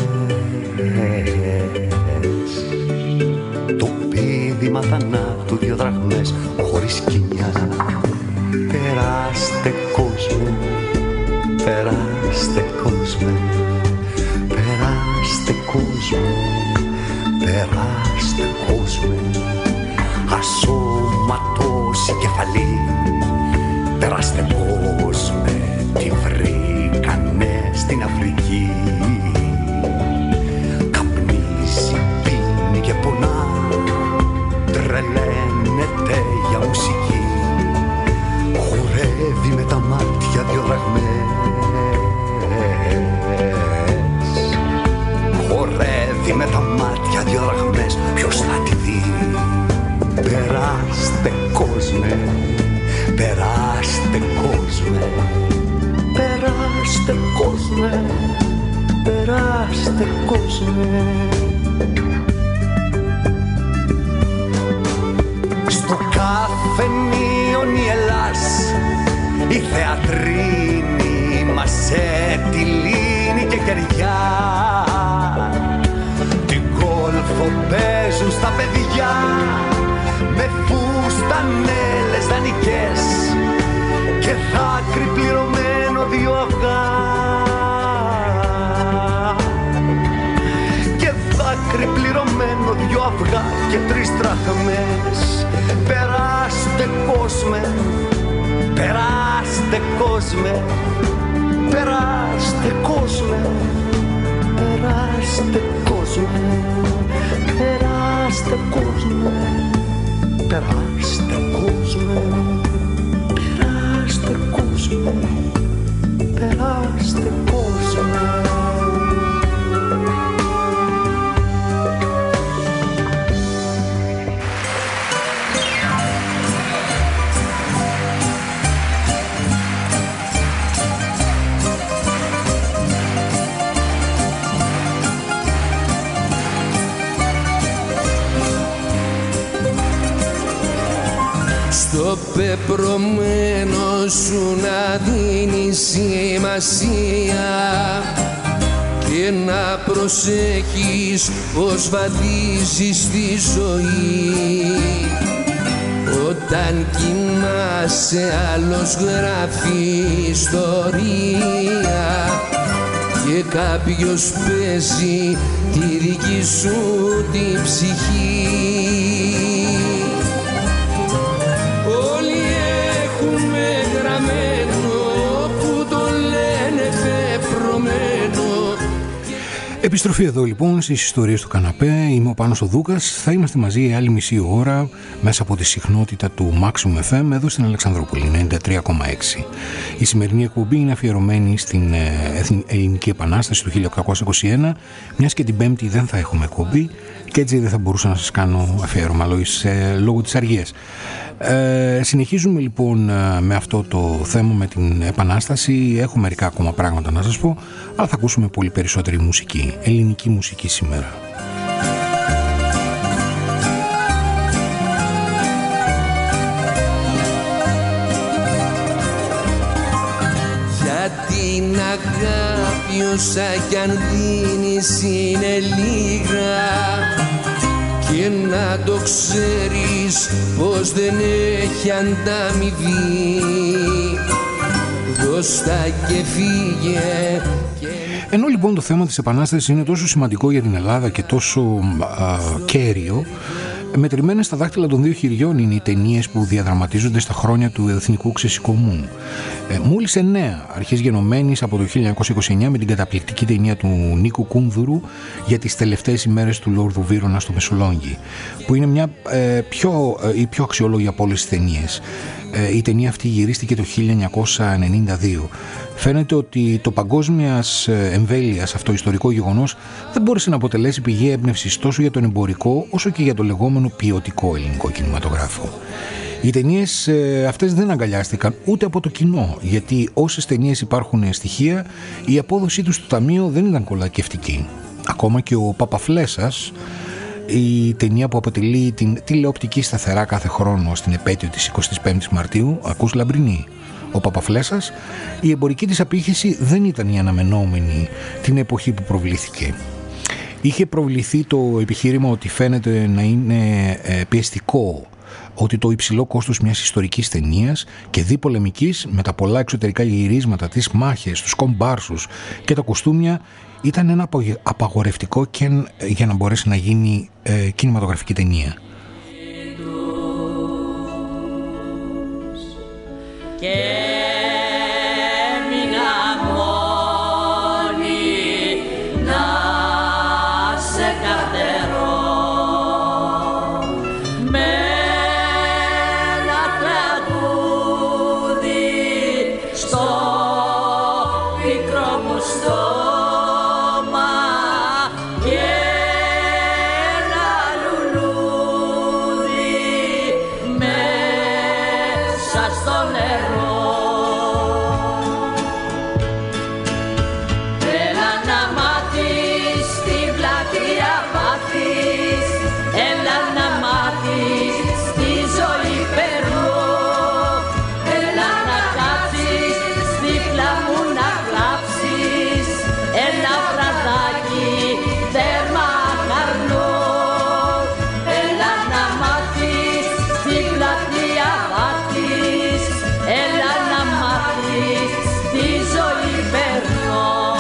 το πήδημα θανάτου δύο δραχμές, χωρίς κοινιά. Περάστε κόσμε, περάστε κόσμε, περάστε κόσμε, περάστε κόσμε. Ασώματος η κεφαλή, περάστε κόσμε, τι βρήκανε στην Αφρική. Καπνίζει, πίνει και πονά, τρελαίνεται για μουσική. Χορεύει με τα μάτια δυο δραχμές, χορεύει με τα μάτια δυο δραχμές. Ποιος θα τη δει? Περάστε κόσμε, περάστε κόσμε, περάστε κόσμε, περάστε κόσμε. Στο καφενείο η Ελλάς, η θεατρίνη μας ετυλίνη και κεριά. Την γκόλφο παίζουν στα παιδιά, με φουστανέλες δανεικές και δάκρυ πληρωμένο δυο αυγά. Και δάκρυ πληρωμένο δυο αυγά και τρεις δραχμές. Περάστε κόσμε, περάστε κόσμε, περάστε κόσμε, περάστε κόσμε, περάστε κόσμε, περάστε κόσμε, περάστε κόσμε, περάστε κόσμε. Στο πεπρωμένο σου να δίνεις σημασία και να προσέχεις πως βαδίζεις τη ζωή. Όταν κοιμάσαι άλλος γράφει ιστορία και κάποιος παίζει τη δική σου τη ψυχή. Επιστροφή εδώ λοιπόν στις ιστορίες του καναπέ. Είμαι ο Πάνος ο Δούκας. Θα είμαστε μαζί άλλη μισή ώρα μέσα από τη συχνότητα του Maximum εφ εμ εδώ στην Αλεξανδρούπολη ενενήντα τρία κόμμα έξι. Η σημερινή εκπομπή είναι αφιερωμένη στην Ελληνική Επανάσταση του χίλια οκτακόσια είκοσι ένα, μιας και την Πέμπτη δεν θα έχουμε εκπομπή και έτσι δεν θα μπορούσα να σας κάνω αφιέρωμα λόγω της αργίας. Ε, συνεχίζουμε λοιπόν με αυτό το θέμα, με την Επανάσταση. Έχω μερικά ακόμα πράγματα να σας πω, αλλά θα ακούσουμε πολύ περισσότερη μουσική, ελληνική μουσική σήμερα. Για την αγάπη όσα κι αν δίνεις είναι λίγα, και να το ξέρεις πως δεν έχει ανταμοιβή. Δώσ' τα και φύγε. Ενώ λοιπόν το θέμα της Επανάστασης είναι τόσο σημαντικό για την Ελλάδα και τόσο α, κέριο, μετρημένες στα δάχτυλα των δύο χεριών είναι οι ταινίες που διαδραματίζονται στα χρόνια του εθνικού ξεσηκωμού. Ε, μόλις εννέα, αρχής γενομένης από το χίλια εννιακόσια είκοσι εννέα με την καταπληκτική ταινία του Νίκου Κούνδουρου για τις τελευταίες ημέρες του Λόρδου Βύρωνα στο Μεσολόγγι, που είναι μια, ε, πιο, ε, η πιο αξιόλογη από όλες τις ταινίες. Ε, η ταινία αυτή γυρίστηκε το χίλια εννιακόσια ενενήντα δύο. Φαίνεται ότι το παγκόσμιας εμβέλειας αυτό ιστορικό γεγονός δεν μπόρεσε να αποτελέσει πηγή έμπνευσης τόσο για τον εμπορικό όσο και για το λεγόμενο ποιοτικό ελληνικό κινηματογράφο. Οι ταινίες ε, αυτές δεν αγκαλιάστηκαν ούτε από το κοινό, γιατί όσες ταινίες υπάρχουν στοιχεία, η απόδοσή τους στο ταμείο δεν ήταν κολακευτική. Ακόμα και ο Παπαφλέσας, η ταινία που αποτελεί την τηλεοπτική σταθερά κάθε χρόνο στην επέτειο της εικοστής πέμπτης Μαρτίου, ακούς Λαμπρινή. Ο Παπαφλέσας, η εμπορική της απήχηση δεν ήταν η αναμενόμενη την εποχή που προβλήθηκε. Είχε προβληθεί το επιχείρημα ότι φαίνεται να είναι πιεστικό, ότι το υψηλό κόστος μιας ιστορικής ταινίας και διπολεμικής με τα πολλά εξωτερικά γυρίσματα, τις μάχες, τους κομπάρσους και τα κοστούμια ήταν ένα απαγορευτικό και για να μπορέσει να γίνει ε, κινηματογραφική ταινία. Και έμεινα μόνη να σε καρτερώ με ένα τραγούδι στο πικρό μου στόμα και ένα λουλούδι μέσα στο νερό. Έλα να μάθεις την πλατεία πάθεις, έλα να μάθεις τη ζωή περνώ, έλα να κάτσεις δίπλα μου να κλάψεις, ένα βραδάκι τέρμα χαρνώ, έλα να μάθεις την πλατεία πάθεις, έλα να μάθεις τη ζωή περνώ.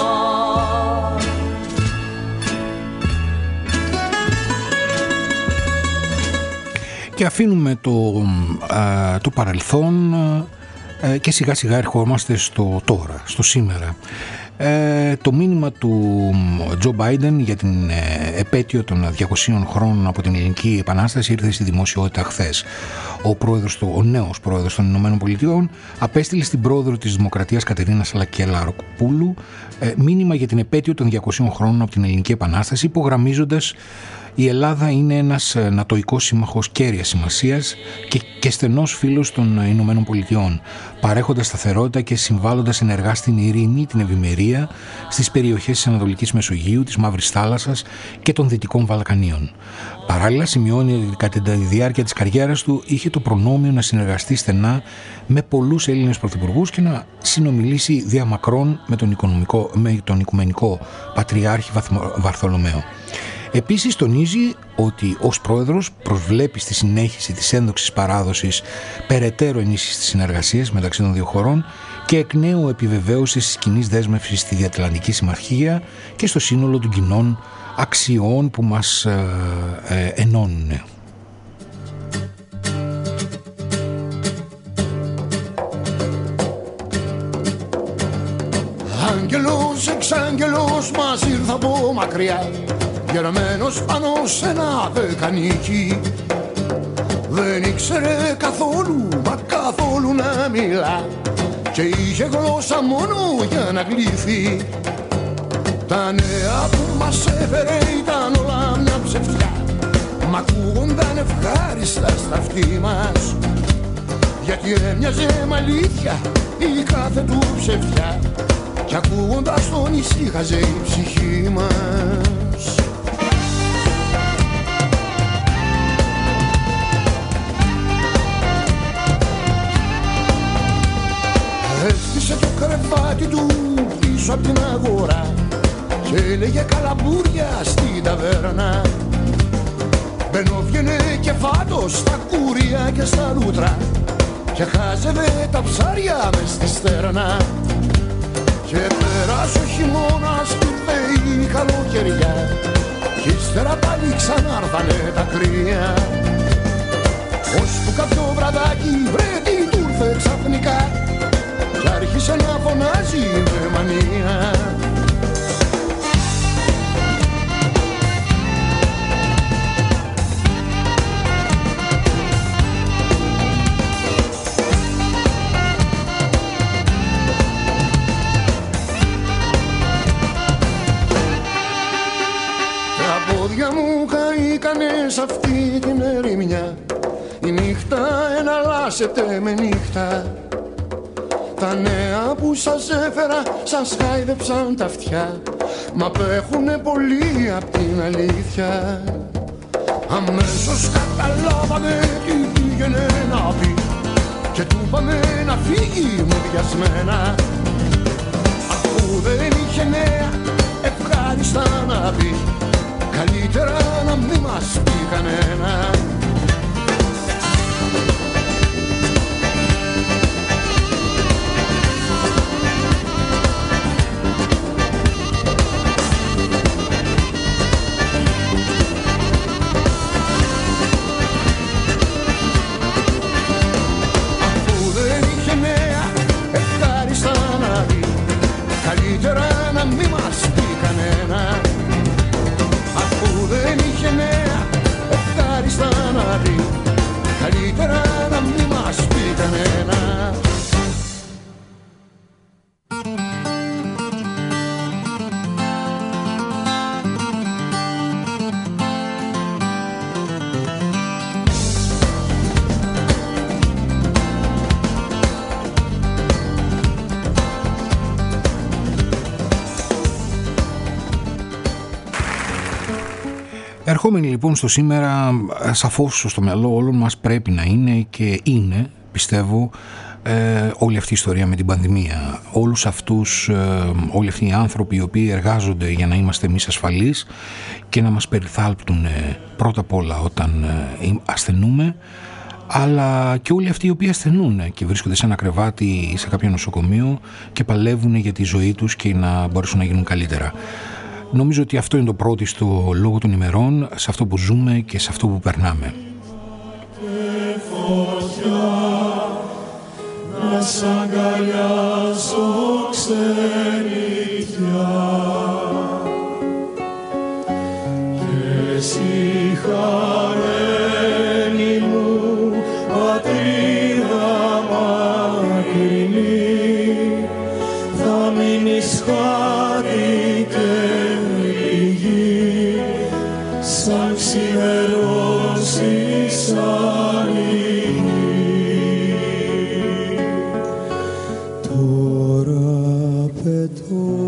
Και αφήνουμε το, α, το παρελθόν α, και σιγά σιγά ερχόμαστε στο τώρα, στο σήμερα. Ε, το μήνυμα του Τζο Μπάιντεν για την ε, επέτειο των διακοσίων χρόνων από την Ελληνική Επανάσταση ήρθε στη δημοσιότητα χθες. Ο, πρόεδρος του, ο νέος πρόεδρος των Ηνωμένων Πολιτειών απέστειλε στην πρόεδρο της Δημοκρατίας Κατερίνα Σαλακιέλα-Ροκπούλου ε, μήνυμα για την επέτειο των διακοσίων χρόνων από την Ελληνική Επανάσταση, υπογραμμίζοντας η Ελλάδα είναι ένας νατοϊκός σύμμαχος κέρειας σημασίας και, και στενός φίλος των Ηνωμένων Πολιτειών, παρέχοντας σταθερότητα και συμβάλλοντας ενεργά στην ειρήνη, την ευημερία στις περιοχές της Ανατολικής Μεσογείου, της Μαύρης Θάλασσας και των Δυτικών Βαλκανίων. Παράλληλα, σημειώνει ότι κατά τη διάρκεια της καριέρας του είχε το προνόμιο να συνεργαστεί στενά με πολλούς Έλληνες πρωθυπουργούς και να συνομιλήσει διαμακρών με τον, οικονομικό, με τον Οικουμενικό Πατριάρχη Βαρθολομαίο. Επίσης τονίζει ότι ως πρόεδρος προσβλέπει στη συνέχιση της ένδοξης παράδοσης περαιτέρω ενίσχυσης της συνεργασίας μεταξύ των δύο χωρών και εκ νέου επιβεβαίωση της κοινής δέσμευσης στη Διατλαντική Συμμαχία και στο σύνολο των κοινών αξιών που μας ε, ε, ενώνουν. Άγγελος Άγιος εξάγγελος μας ήρθε από μακριά, γερμένος πάνω σε ένα δεκανίκι. Δεν ήξερε καθόλου, μα καθόλου να μιλά, και είχε γλώσσα μόνο για να γλύφει. Τα νέα που μας έφερε ήταν όλα μια ψευτιά, μ' ακούγονταν ευχάριστα στα αυτή μας, γιατί έμοιαζε μ' αλήθεια η κάθε του ψευτιά, κι ακούγοντας τον ησύχαζε η ψυχή μας. Έστησε το κρεβάτι του πίσω απ' την αγορά και έλεγε καλαμπούρια στην ταβέρνα. Μπαινόβγαινε και φάτος στα κούρια και στα λούτρα και χάζευε τα ψάρια μες στη στέρνα. Και πέρασε ο χειμώνας και ήρθε η καλοκαιριά, κι ύστερα πάλι ξανάρθανε τα κρύα, ώσπου κάποιο βραδάκι βρέτη του ήρθε ξαφνικά κι άρχισε να φωνάζει με μανία. Τα πόδια μου καήκανε σ' αυτή την ερημιά, η νύχτα εναλλάσσεται με νύχτα. Τα νέα που σας έφερα σας χάιδεψαν τα αυτιά, μα απέχουνε πολύ απ' την αλήθεια. Αμέσως καταλάβαμε τι πήγαινε να πει και του είπαμε να φύγει με βιασμένα, αφού δεν είχε νέα ευχάριστα να πει, καλύτερα να μην μας πει κανένα. Καλύτερα να μην μας πει κανένα, αφού δεν είχε νέα ευχάριστα να πει, καλύτερα να μην μας πει κανένα. Ερχόμενοι λοιπόν στο σήμερα, σαφώς στο μυαλό όλων μας πρέπει να είναι και είναι, πιστεύω, ε, όλη αυτή η ιστορία με την πανδημία. Όλους αυτούς, ε, όλοι αυτοί οι άνθρωποι οι οποίοι εργάζονται για να είμαστε εμείς ασφαλείς και να μας περιθάλπτουν ε, πρώτα απ' όλα όταν ε, ασθενούμε, αλλά και όλοι αυτοί οι οποίοι ασθενούν και βρίσκονται σε ένα κρεβάτι ή σε κάποιο νοσοκομείο και παλεύουν για τη ζωή τους και να μπορέσουν να γίνουν καλύτερα. Νομίζω ότι αυτό είναι το πρώτο στο λόγο των ημερών, σε αυτό που ζούμε και σε αυτό που περνάμε. Και φωτιά, να σ' αγκαλιάσω ξενιτιά, και εσύ χαρμένη μου πατρίδα μακρινή, θα μείνεις χάρη και σαν ξημερώσεις αλληνή. Τώρα πετώ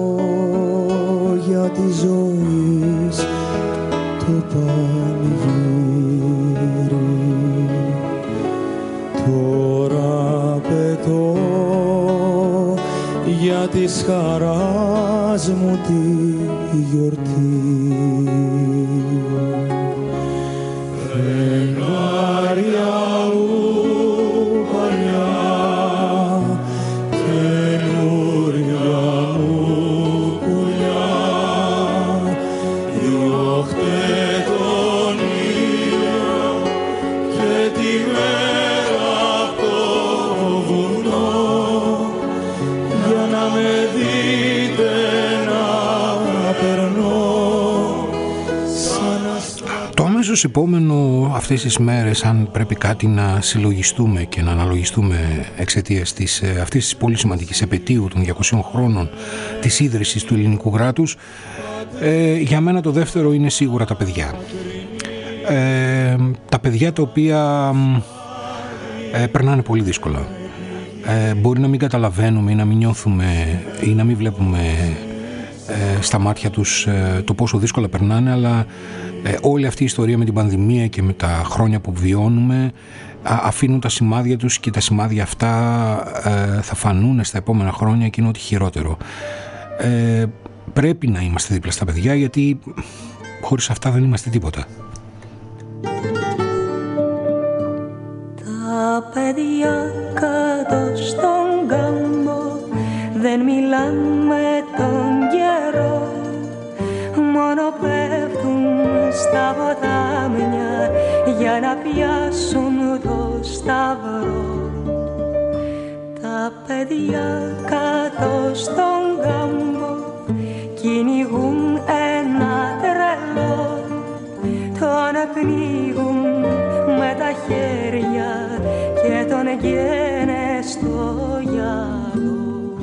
για τη ζωή το πανηγύρι, τώρα πετώ για της χαράς μου τη γιορτή. Φεγγάρια μου παλιά, καινούρια μου πουλιά, διώχτε τον ήλιο και τη μέρα απ' το βουνό, για να με δείτε Ίσως επόμενο αυτές τις μέρες, αν πρέπει κάτι να συλλογιστούμε και να αναλογιστούμε εξαιτίας της, αυτής της πολύ σημαντικής επετείου των διακοσίων χρόνων της ίδρυσης του ελληνικού κράτους, ε, για μένα το δεύτερο είναι σίγουρα τα παιδιά. Ε, τα παιδιά τα οποία ε, περνάνε πολύ δύσκολα. Ε, μπορεί να μην καταλαβαίνουμε ή να μην νιώθουμε ή να μην βλέπουμε ε, στα μάτια τους ε, το πόσο δύσκολα περνάνε, αλλά ε, όλη αυτή η ιστορία με την πανδημία και με τα χρόνια που βιώνουμε α, αφήνουν τα σημάδια τους, και τα σημάδια αυτά ε, θα φανούν στα επόμενα χρόνια και είναι ό,τι χειρότερο. Ε, πρέπει να είμαστε δίπλα στα παιδιά, γιατί χωρίς αυτά δεν είμαστε τίποτα. Τα παιδιά κάτω στον κάμπο δεν μιλάμε τον καιρό, μόνο πέφτουν στα ποτάμια για να πιάσουν το σταυρό. Τα παιδιά κάτω στον κάμπο κυνηγούν ένα τρελό, τον πνίγουν με τα χέρια και τον γένε στο γυαλό.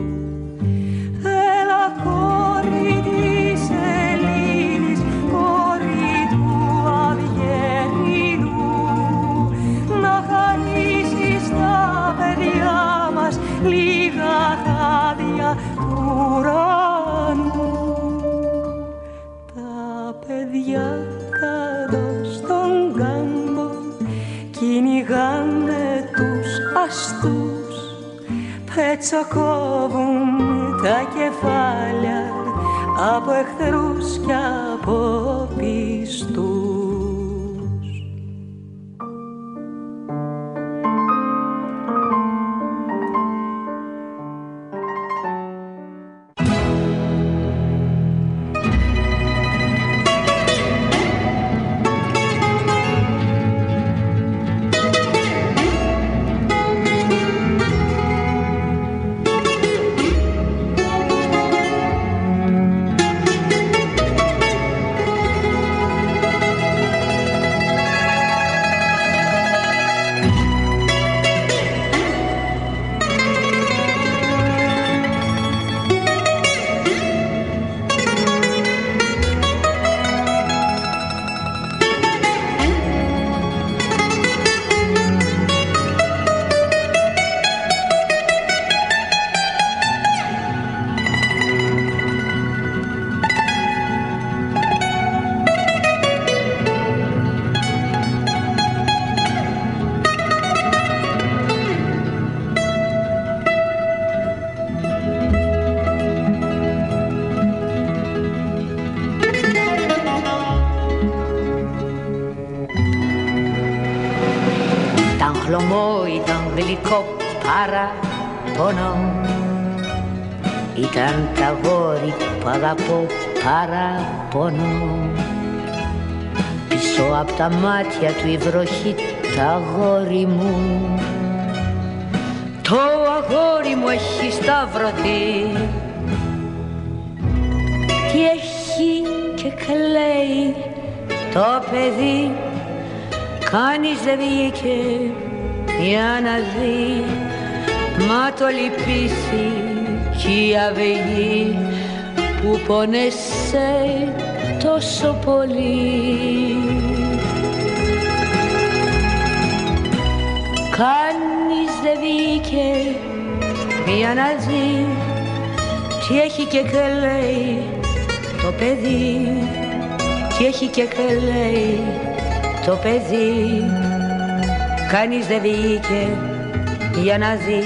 Έλα κόρη της Ελλήνης, κόρη του Αυγερινού, να χαρίσεις τα παιδιά μας λίγα χάδια του ουρανού. Τα παιδιά κάτω στον κάμπο κυνηγάνε τους αστούς, πετσοκόβουν τα κεφάλια από εχθρούς και από πιστούς. Ήταν τα αγόρι που αγαπώ παραπονώ. Πίσω απ' τα μάτια του η βροχή, τα αγόρι μου. Το αγόρι μου έχει σταυρωθεί, τι έχει και κλαίει το παιδί. Κανείς δεν βγήκε για να δει, μα το λυπήσει κι η αυγή που πόνεσε τόσο πολύ. Κανείς δεν βγήκε για να δει, τι έχει και κλαίει το παιδί, τι έχει και κλαίει το παιδί. Κανείς δεν βγήκε για να δει.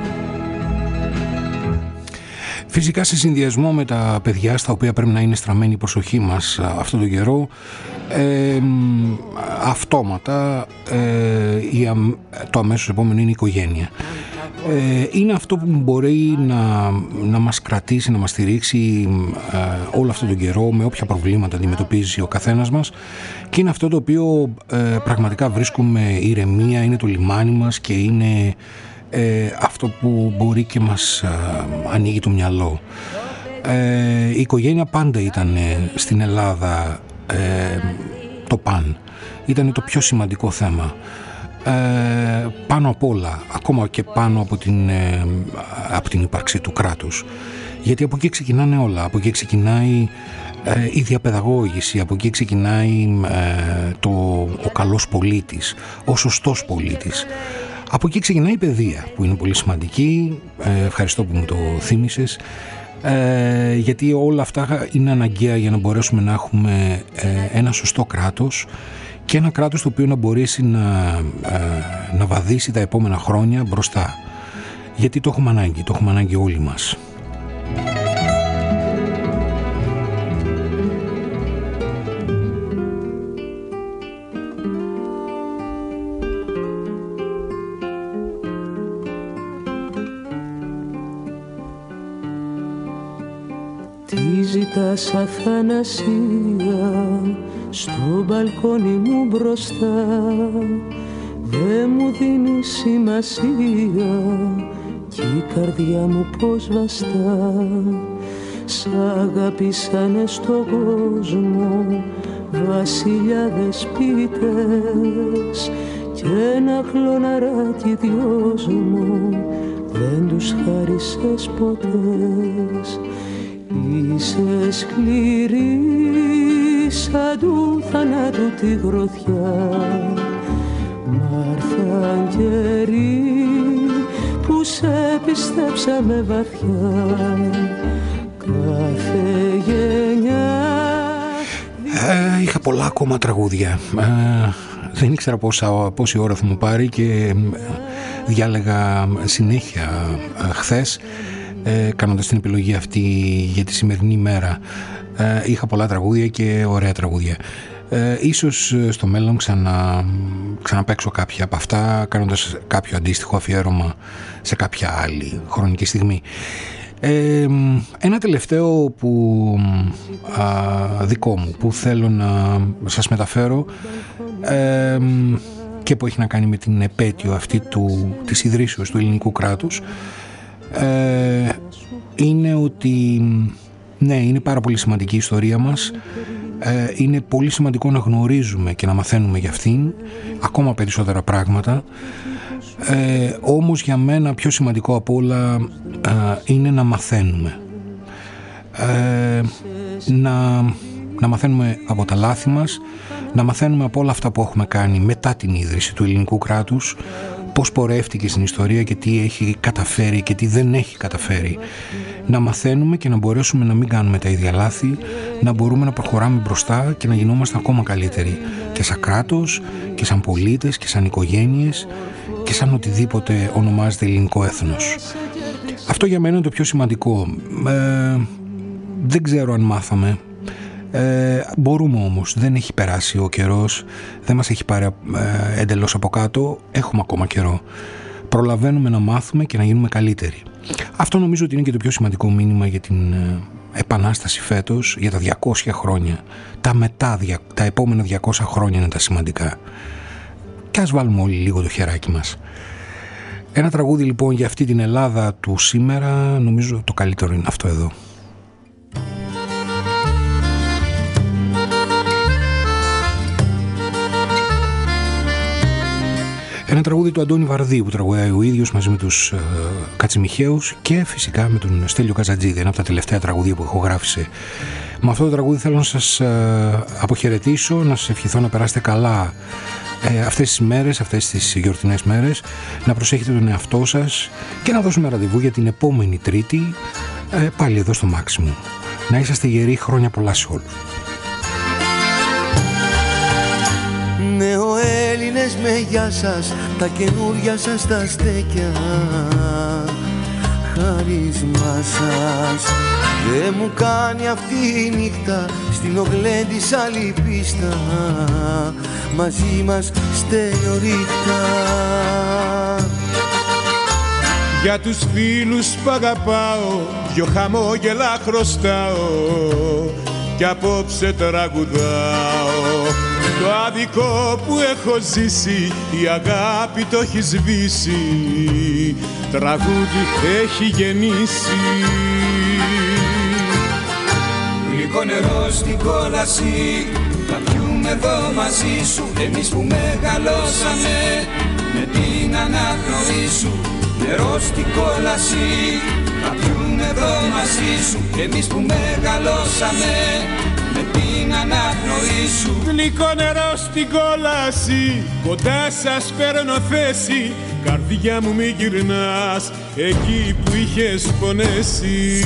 Φυσικά σε συνδυασμό με τα παιδιά στα οποία πρέπει να είναι στραμμένη η προσοχή μας αυτόν τον καιρό, ε, αυτόματα ε, το αμέσως επόμενο είναι η οικογένεια. Ε, είναι αυτό που μπορεί να, να μας κρατήσει, να μας στηρίξει ε, όλο αυτόν τον καιρό, με όποια προβλήματα αντιμετωπίζει ο καθένας μας, και είναι αυτό το οποίο ε, πραγματικά βρίσκουμε ηρεμία, είναι το λιμάνι μας και είναι Ε, αυτό που μπορεί και μας α, ανοίγει το μυαλό. Ε, η οικογένεια πάντα ήταν ε, στην Ελλάδα ε, το παν. ήταν το πιο σημαντικό θέμα. Ε, πάνω απ' όλα, ακόμα και πάνω από την, ε, από την ύπαρξη του κράτους, γιατί από εκεί ξεκινάνε όλα, από εκεί ξεκινάει ε, η διαπαιδαγώγηση, από εκεί ξεκινάει ε, το, ο καλός πολίτης, ο σωστός πολίτης, από εκεί ξεκινάει η παιδεία που είναι πολύ σημαντική. ε, ευχαριστώ που μου το θύμισες, ε, γιατί όλα αυτά είναι αναγκαία για να μπορέσουμε να έχουμε ε, ένα σωστό κράτος και ένα κράτος το οποίο να μπορέσει να, ε, να βαδίσει τα επόμενα χρόνια μπροστά. Γιατί το έχουμε ανάγκη, το έχουμε ανάγκη όλοι μας. Τι ζητάς αθανασία στο μπαλκόνι μου μπροστά, δε μου δίνει σημασία κι η καρδιά μου πως βαστά. Σ' αγάπησανε στον κόσμο βασιλιάδες ποιητές κι ένα χλωναράκι δυος μου δεν τους χάρισες ποτέ. Είσαι σκληρή σαν του θανάτου τη γροθιά, μ' καιροί που σε πιστέψαμε βαθιά. Κάθε γενιά ε, είχα πολλά ακόμα τραγούδια, ε, δεν ήξερα πόσα, πόση ώρα θα μου πάρει και διάλεγα συνέχεια ε, χθες ε, κάνοντας την επιλογή αυτή για τη σημερινή μέρα. Ε, είχα πολλά τραγούδια και ωραία τραγούδια. Ε, ίσως στο μέλλον ξανα, ξαναπαίξω κάποια από αυτά, κάνοντας κάποιο αντίστοιχο αφιέρωμα σε κάποια άλλη χρονική στιγμή. Ε, ένα τελευταίο που α, δικό μου που θέλω να σας μεταφέρω ε, και που έχει να κάνει με την επέτειο αυτή του, της ιδρύσεως του ελληνικού κράτους, ε, είναι ότι ναι, είναι πάρα πολύ σημαντική η ιστορία μας. Ε, είναι πολύ σημαντικό να γνωρίζουμε και να μαθαίνουμε για αυτήν ακόμα περισσότερα πράγματα. Ε, όμως για μένα πιο σημαντικό από όλα ε, είναι να μαθαίνουμε. Ε, να, να μαθαίνουμε από τα λάθη μας, να μαθαίνουμε από όλα αυτά που έχουμε κάνει μετά την ίδρυση του ελληνικού κράτους, πώς πορεύτηκε στην ιστορία και τι έχει καταφέρει και τι δεν έχει καταφέρει. Να μαθαίνουμε και να μπορέσουμε να μην κάνουμε τα ίδια λάθη, να μπορούμε να προχωράμε μπροστά και να γινόμαστε ακόμα καλύτεροι και σαν κράτος και σαν πολίτες και σαν οικογένειες και σαν οτιδήποτε ονομάζεται ελληνικό έθνος. Αυτό για μένα είναι το πιο σημαντικό. Ε, δεν ξέρω αν μάθαμε. Ε, μπορούμε όμως, δεν έχει περάσει ο καιρός, δεν μας έχει πάρει ε, εντελώς από κάτω, έχουμε ακόμα καιρό. Προλαβαίνουμε να μάθουμε και να γίνουμε καλύτεροι. Αυτό νομίζω ότι είναι και το πιο σημαντικό μήνυμα για την ε, επανάσταση φέτος, για τα διακόσια χρόνια. Τα μετά, τα επόμενα διακόσια χρόνια είναι τα σημαντικά. Και ας βάλουμε όλοι λίγο το χεράκι μας. Ένα τραγούδι λοιπόν για αυτή την Ελλάδα του σήμερα, νομίζω το καλύτερο είναι αυτό εδώ. Ένα τραγούδι του Αντώνη Βαρδίου που τραγουδάει ο ίδιος μαζί με τους ε, Κατσιμιχαίους και φυσικά με τον Στέλιο Καζατζίδη, ένα από τα τελευταία τραγούδια που ηχογράφησε. Με αυτό το τραγούδι θέλω να σας ε, αποχαιρετήσω, να σας ευχηθώ να περάσετε καλά ε, αυτές τις μέρες, αυτές τις γιορτινές μέρες, να προσέχετε τον εαυτό σας και να δώσουμε ραντεβού για την επόμενη Τρίτη ε, πάλι εδώ στο Maximum. Να είσαστε γεροί, χρόνια πολλά σε όλους. Νεοέλληνες με γεια σας, τα καινούρια σας τα στέκια, χάρισμά σας. Δεν μου κάνει αυτή η νύχτα στην ογλέ της άλλη πίστα, μαζί μας στενιωρίχτα. Για τους φίλους που αγαπάω, δυο χαμόγελα χρωστάω κι απόψε τραγουδάω. Το άδικο που έχω ζήσει, η αγάπη το έχει σβήσει, τραγούδι έχει γεννήσει. Γλυκό νερό στην κόλαση, θα πιούμε πιούμε εδώ μαζί σου, εμείς που μεγαλώσαμε με την αναπνοή σου, νερό στην κόλαση. Θα πιούμε εδώ μαζί σου, εμείς που μεγαλώσαμε με την αναπνοή σου. Γλυκό νερό στην κόλαση, κοντά σας παίρνω θέση. Καρδιά μου μη γυρνάς εκεί που είχες πονέσει.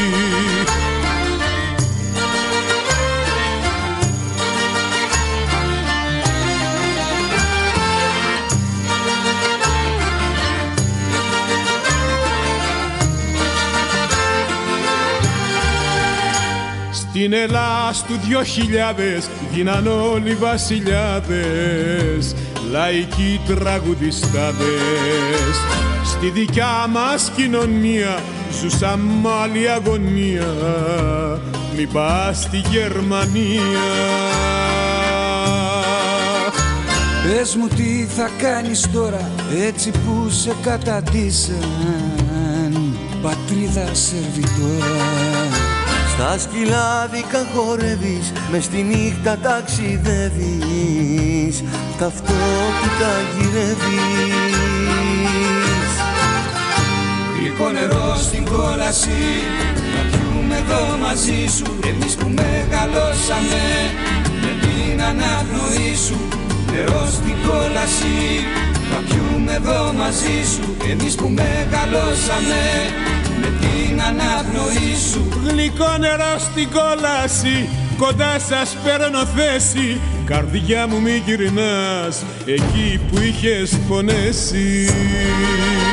Στην Ελλάς του δυο χιλιάδες γίναν όλοι βασιλιάδες, λαϊκοί τραγουδιστάδες. Στη δικιά μας κοινωνία ζούσαν μ' άλλη αγωνία, μη πας στη Γερμανία. Πες μου τι θα κάνεις τώρα, έτσι που σε καταντήσαν, πατρίδα σερβιτόρα. Στα σκυλάδικα χορεύεις, μες στη νύχτα ταξιδεύεις, ταυτότητα γυρεύεις. Γλυκό νερό στην κόλαση, να πιούμε εδώ μαζί σου, εμείς που μεγαλώσαμε με την αναπνοή σου. Νερό στην κόλαση, να πιούμε εδώ μαζί σου, εμείς που μεγαλώσαμε με την αναπνοή σου. Γλυκό νερό στην κόλαση, κοντά σας παίρνω θέση. Καρδιά μου μη γυρνάς εκεί που είχες πονέσει.